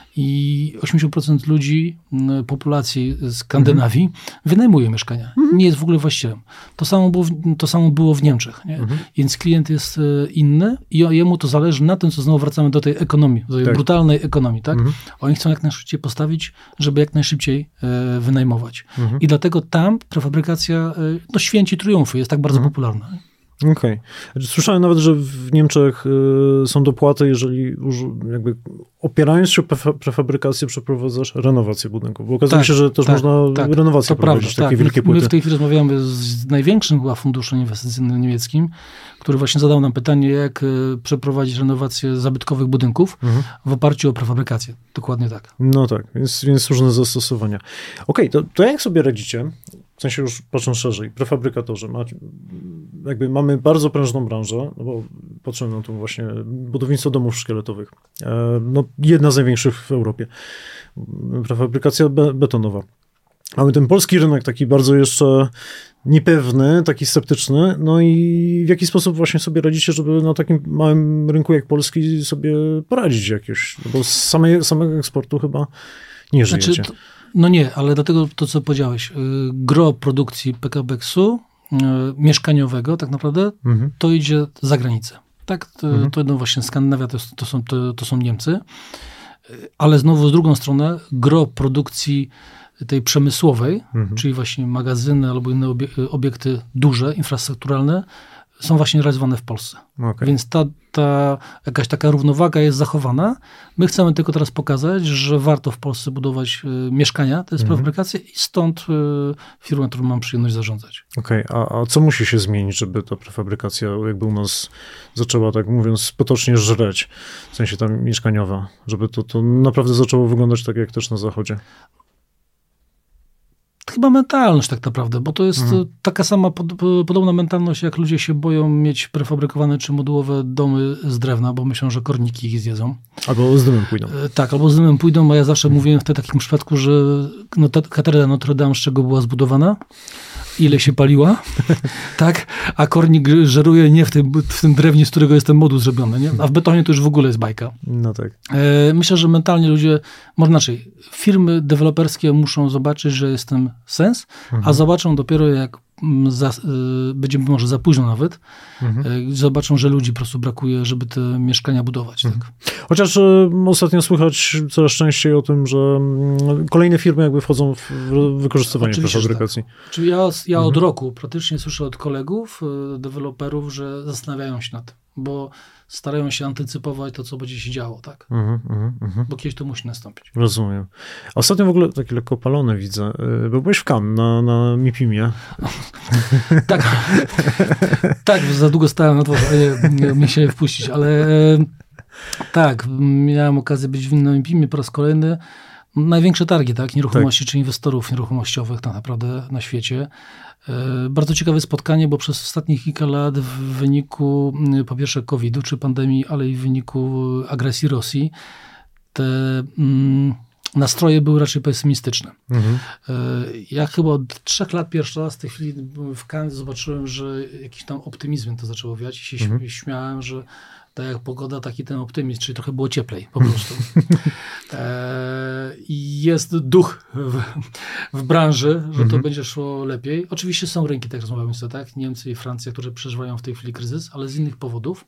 I osiemdziesiąt procent ludzi, populacji Skandynawii mhm. wynajmuje mieszkania. Mhm. Nie jest w ogóle właścicielem. To samo było, to samo było w Niemczech. Nie? Mhm. Więc klient jest inny i jemu to zależy na tym, co znowu wracamy do tej ekonomii, do tej tak. brutalnej ekonomii. Tak? Mhm. Oni chcą jak najszybciej postawić, żeby jak najszybciej e, wynajmować. Mhm. I dlatego tam prefabrykacja e, no, święci triumfy, jest tak bardzo mhm. popularna. Okej. Okay. Słyszałem nawet, że w Niemczech y, są dopłaty, jeżeli jakby opierając się o prefabrykację przeprowadzasz renowację budynków. Bo okazuje tak, się, że też tak, można tak, renowację prowadzić, takie tak. wielkie my, płyty. My w tej chwili rozmawiamy z największym chyba funduszem inwestycyjnym niemieckim, który właśnie zadał nam pytanie, jak przeprowadzić renowację zabytkowych budynków mhm. w oparciu o prefabrykację. Dokładnie tak. No tak, więc, więc różne zastosowania. Okej, okay, to, to jak sobie radzicie? W sensie już patrząc szerzej, prefabrykatorzy, macie, jakby mamy bardzo prężną branżę, no bo patrzę na to właśnie budownictwo domów szkieletowych. No, jedna z największych w Europie. Prefabrykacja be, betonowa. Mamy ten polski rynek taki bardzo jeszcze niepewny, taki sceptyczny, no i w jaki sposób właśnie sobie radzicie, żeby na takim małym rynku jak polski sobie poradzić jakieś, bo z samej, samego eksportu chyba nie żyjecie. Znaczy, to, no nie, ale dlatego to, co powiedziałeś, gro produkcji P K B X-u mieszkaniowego tak naprawdę, mhm. to idzie za granicę. Tak, to, mhm. to no właśnie Skandynawia, to, to, są, to, to są Niemcy, ale znowu z drugą stronę gro produkcji tej przemysłowej, mhm. czyli właśnie magazyny albo inne obiekty duże, infrastrukturalne, są właśnie realizowane w Polsce. Okay. Więc ta, ta jakaś taka równowaga jest zachowana. My chcemy tylko teraz pokazać, że warto w Polsce budować y, mieszkania, to jest mhm. prefabrykacja i stąd y, firma, którą mam przyjemność zarządzać. Okej, okay. a, a co musi się zmienić, żeby ta prefabrykacja jakby u nas zaczęła, tak mówiąc, potocznie żreć, w sensie ta mieszkaniowa, żeby to, to naprawdę zaczęło wyglądać tak, jak też na zachodzie? chyba mentalność tak naprawdę, bo to jest mhm. taka sama pod, podobna mentalność, jak ludzie się boją mieć prefabrykowane czy modułowe domy z drewna, bo myślą, że korniki ich zjedzą. Albo z dymem pójdą. Tak, albo z dymem pójdą, a ja zawsze mhm. mówiłem w takim przypadku, że no, ta katedra Notre Dame z czego była zbudowana, ile się paliła, tak, a kornik żeruje nie w tym, w tym drewnie, z którego jest ten moduł zrobiony, nie? A w betonie to już w ogóle jest bajka. No tak. E, myślę, że mentalnie ludzie, może inaczej, firmy deweloperskie muszą zobaczyć, że jest ten sens, mhm. a zobaczą dopiero jak za, y, będzie może za późno nawet, mhm. y, zobaczą, że ludzi po prostu brakuje, żeby te mieszkania budować. Mhm. Tak. Chociaż y, ostatnio słychać coraz częściej o tym, że y, kolejne firmy jakby wchodzą w wykorzystywanie prefabrykacji. Tak. Czyli ja, ja mhm. od roku praktycznie słyszę od kolegów, y, deweloperów, że zastanawiają się nad tym, bo starają się antycypować to, co będzie się działo, tak? Mm, mm, mm. Bo kiedyś to musi nastąpić. Rozumiem. Ostatnio w ogóle takie lekko palone widzę, bo byłeś w Cannes na, na MIPIM-ie. tak, tak, za długo stałem na dworze, nie mnie się wpuścić, ale tak, miałem okazję być w innym MIPIM-ie po raz kolejny. Największe targi, tak? Nieruchomości tak. czy inwestorów nieruchomościowych tak naprawdę na świecie. Bardzo ciekawe spotkanie, bo przez ostatnich kilka lat w wyniku po pierwsze kowida czy pandemii, ale i w wyniku agresji Rosji te mm, nastroje były raczej pesymistyczne. Mhm. Ja chyba od trzech lat pierwszy raz w tej chwili w Cannes zobaczyłem, że jakiś tam optymizm to zaczęło wiać i się mhm. śmiałem, że tak jak pogoda, taki ten optymizm, czyli trochę było cieplej po prostu. I jest duch w, w branży, że to mhm. będzie szło lepiej. Oczywiście są rynki, tak jak rozmawiamy sobie, tak? Niemcy i Francja, które przeżywają w tej chwili kryzys, ale z innych powodów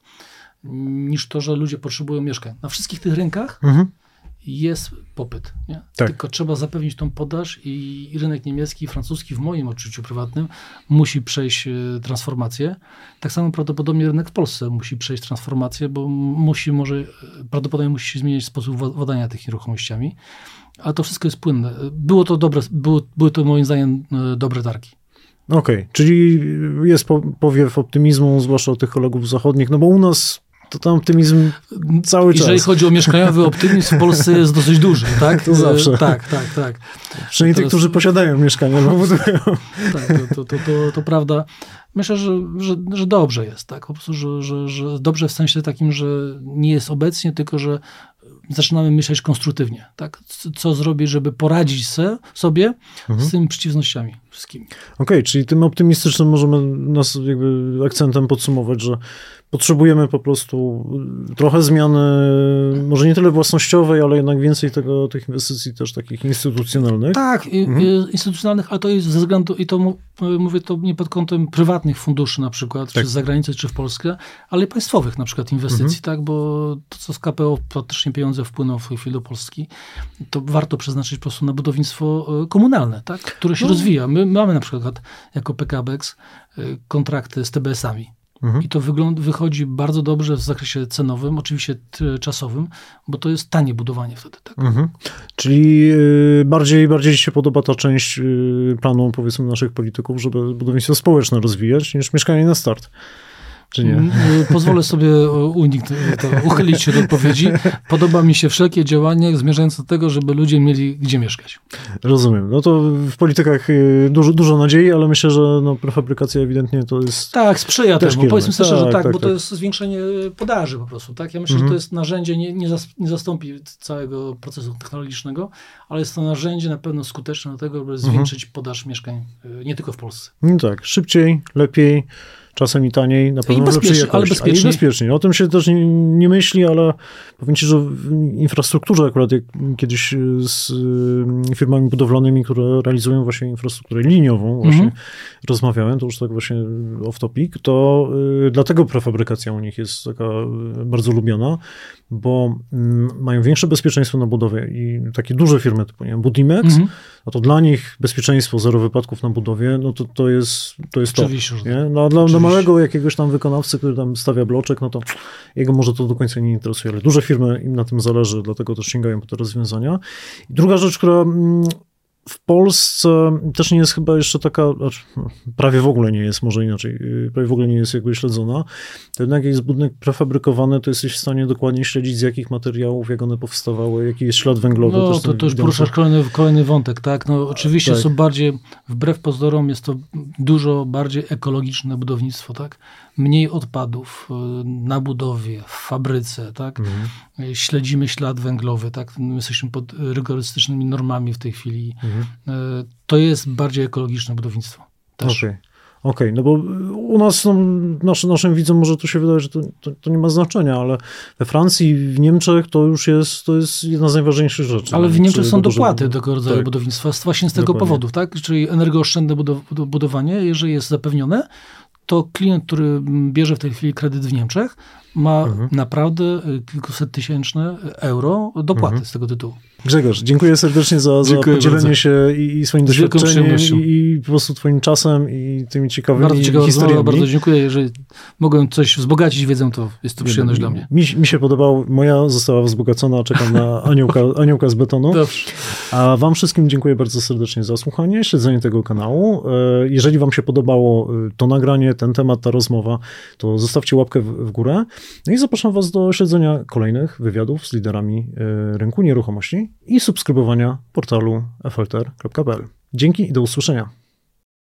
niż to, że ludzie potrzebują mieszkań. Na wszystkich tych rynkach mhm. jest popyt. Nie? Tak. Tylko trzeba zapewnić tą podaż i, i rynek niemiecki i francuski w moim odczuciu prywatnym musi przejść y, transformację. Tak samo prawdopodobnie rynek w Polsce musi przejść transformację, bo musi może, prawdopodobnie musi się zmienić sposób władania tych nieruchomościami. Ale to wszystko jest płynne. Było to dobre, było, były to moim zdaniem y, dobre targi. Okej, okay. Czyli jest po, powiew optymizmu, zwłaszcza u tych kolegów zachodnich, no bo u nas to ten optymizm cały czas. Jeżeli chodzi o mieszkaniowy optymizm, w Polsce jest dosyć duży, tak? To zawsze. Tak, tak, tak. Przynajmniej tych, którzy posiadają mieszkania, bo budują. Tak, to, to, to, to, to prawda. Myślę, że, że, że dobrze jest, tak? Po prostu, że, że, że dobrze w sensie takim, że nie jest obecnie, tylko że zaczynamy myśleć konstruktywnie, tak? Co zrobić, żeby poradzić se, sobie mhm. z tymi przeciwnościami wszystkimi. Okej, okay, czyli tym optymistycznym możemy nas jakby akcentem podsumować, że potrzebujemy po prostu trochę zmiany, może nie tyle własnościowej, ale jednak więcej tego, tych inwestycji też takich instytucjonalnych. Tak, mhm. instytucjonalnych, ale to jest ze względu, i to mówię to nie pod kątem prywatnych funduszy na przykład, tak. czy z zagranicy, czy w Polsce, ale państwowych na przykład inwestycji, mhm. tak, bo to, co z K P O praktycznie pieniądze wpłyną w tej chwili do Polski, to warto przeznaczyć po prostu na budownictwo komunalne, tak, które się no. rozwija. My mamy na przykład jako P K B E X kontrakty z T B S-ami. Mhm. I to wygląd, wychodzi bardzo dobrze w zakresie cenowym, oczywiście t, czasowym, bo to jest tanie budowanie wtedy. Tak? Mhm. Czyli y, bardziej, bardziej ci się podoba ta część y, planu, powiedzmy, naszych polityków, żeby budownictwo społeczne rozwijać, niż mieszkanie na start. Czy nie? Pozwolę sobie uniknąć, to, uchylić się do odpowiedzi. Podoba mi się wszelkie działania zmierzające do tego, żeby ludzie mieli gdzie mieszkać. Rozumiem. No to w politykach dużo, dużo nadziei, ale myślę, że no, prefabrykacja ewidentnie to jest... Tak, sprzyja temu. Kierunek. Powiedzmy sobie, tak, że tak, tak, tak bo tak. to jest zwiększenie podaży po prostu. Tak? Ja myślę, mhm. że to jest narzędzie, nie, nie, zas, nie zastąpi całego procesu technologicznego, ale jest to narzędzie na pewno skuteczne do tego, żeby zwiększyć mhm. podaż mieszkań, nie tylko w Polsce. No tak, szybciej, lepiej, czasem i taniej, na pewno lepszej jakości. Ale bezpiecznie. I bezpiecznie. O tym się też nie, nie myśli, ale powiem ci, że w infrastrukturze akurat, jak kiedyś z firmami budowlanymi, które realizują właśnie infrastrukturę liniową, właśnie mm-hmm. rozmawiałem, to już tak właśnie off topic, to y, dlatego prefabrykacja u nich jest taka y, bardzo lubiana, bo y, mają większe bezpieczeństwo na budowie i takie duże firmy typu, nie wiem, Budimex, mm-hmm. a to dla nich bezpieczeństwo, zero wypadków na budowie, no to, to jest to jest to. Nie? No, dla, dla małego jakiegoś tam wykonawcy, który tam stawia bloczek, no to jego może to do końca nie interesuje, ale duże firmy im na tym zależy, dlatego też sięgają po te rozwiązania. I druga rzecz, która w Polsce też nie jest chyba jeszcze taka, prawie w ogóle nie jest, może inaczej, prawie w ogóle nie jest jakby śledzona, to jednak jak jest budynek prefabrykowany, to jesteś w stanie dokładnie śledzić, z jakich materiałów, jak one powstawały, jaki jest ślad węglowy. No też to, to już poruszasz kolejny, kolejny wątek, tak? No oczywiście tak. Są bardziej, wbrew pozorom jest to dużo bardziej ekologiczne budownictwo, tak? Mniej odpadów na budowie, w fabryce, tak? Mhm. Śledzimy ślad węglowy, tak? My jesteśmy pod rygorystycznymi normami w tej chwili. Mhm. To jest bardziej ekologiczne budownictwo też. Okay. Okej, okay, no bo u nas, no, naszy, naszym widzom może to się wydaje, że to, to, to nie ma znaczenia, ale we Francji, w Niemczech to już jest, to jest jedna z najważniejszych rzeczy. Ale w Niemczech są dopłaty do tego rodzaju tak. budownictwa, właśnie z tego Dokładnie. powodu, tak? Czyli energooszczędne budow- budowanie, jeżeli jest zapewnione, to klient, który bierze w tej chwili kredyt w Niemczech, ma mhm. naprawdę kilkuset tysięczne euro dopłaty mhm. z tego tytułu. Grzegorz, dziękuję serdecznie za, za podzielenie bardzo. się i, i swoim doświadczeniem i, i po prostu twoim czasem i tymi ciekawymi bardzo ciekawa historiami. Rozmowa, bardzo dziękuję. Jeżeli mogłem coś wzbogacić wiedzę, to jest to przyjemność Nie, dla mnie. Mi, mi się podobało, moja została wzbogacona, czekam na aniołka, aniołka z betonu. Dobrze. A wam wszystkim dziękuję bardzo serdecznie za słuchanie, śledzenie tego kanału. Jeżeli wam się podobało to nagranie, ten temat, ta rozmowa, to zostawcie łapkę w, w górę. No i zapraszam was do śledzenia kolejnych wywiadów z liderami rynku nieruchomości i subskrybowania portalu f l t r kropka p l. Dzięki i do usłyszenia.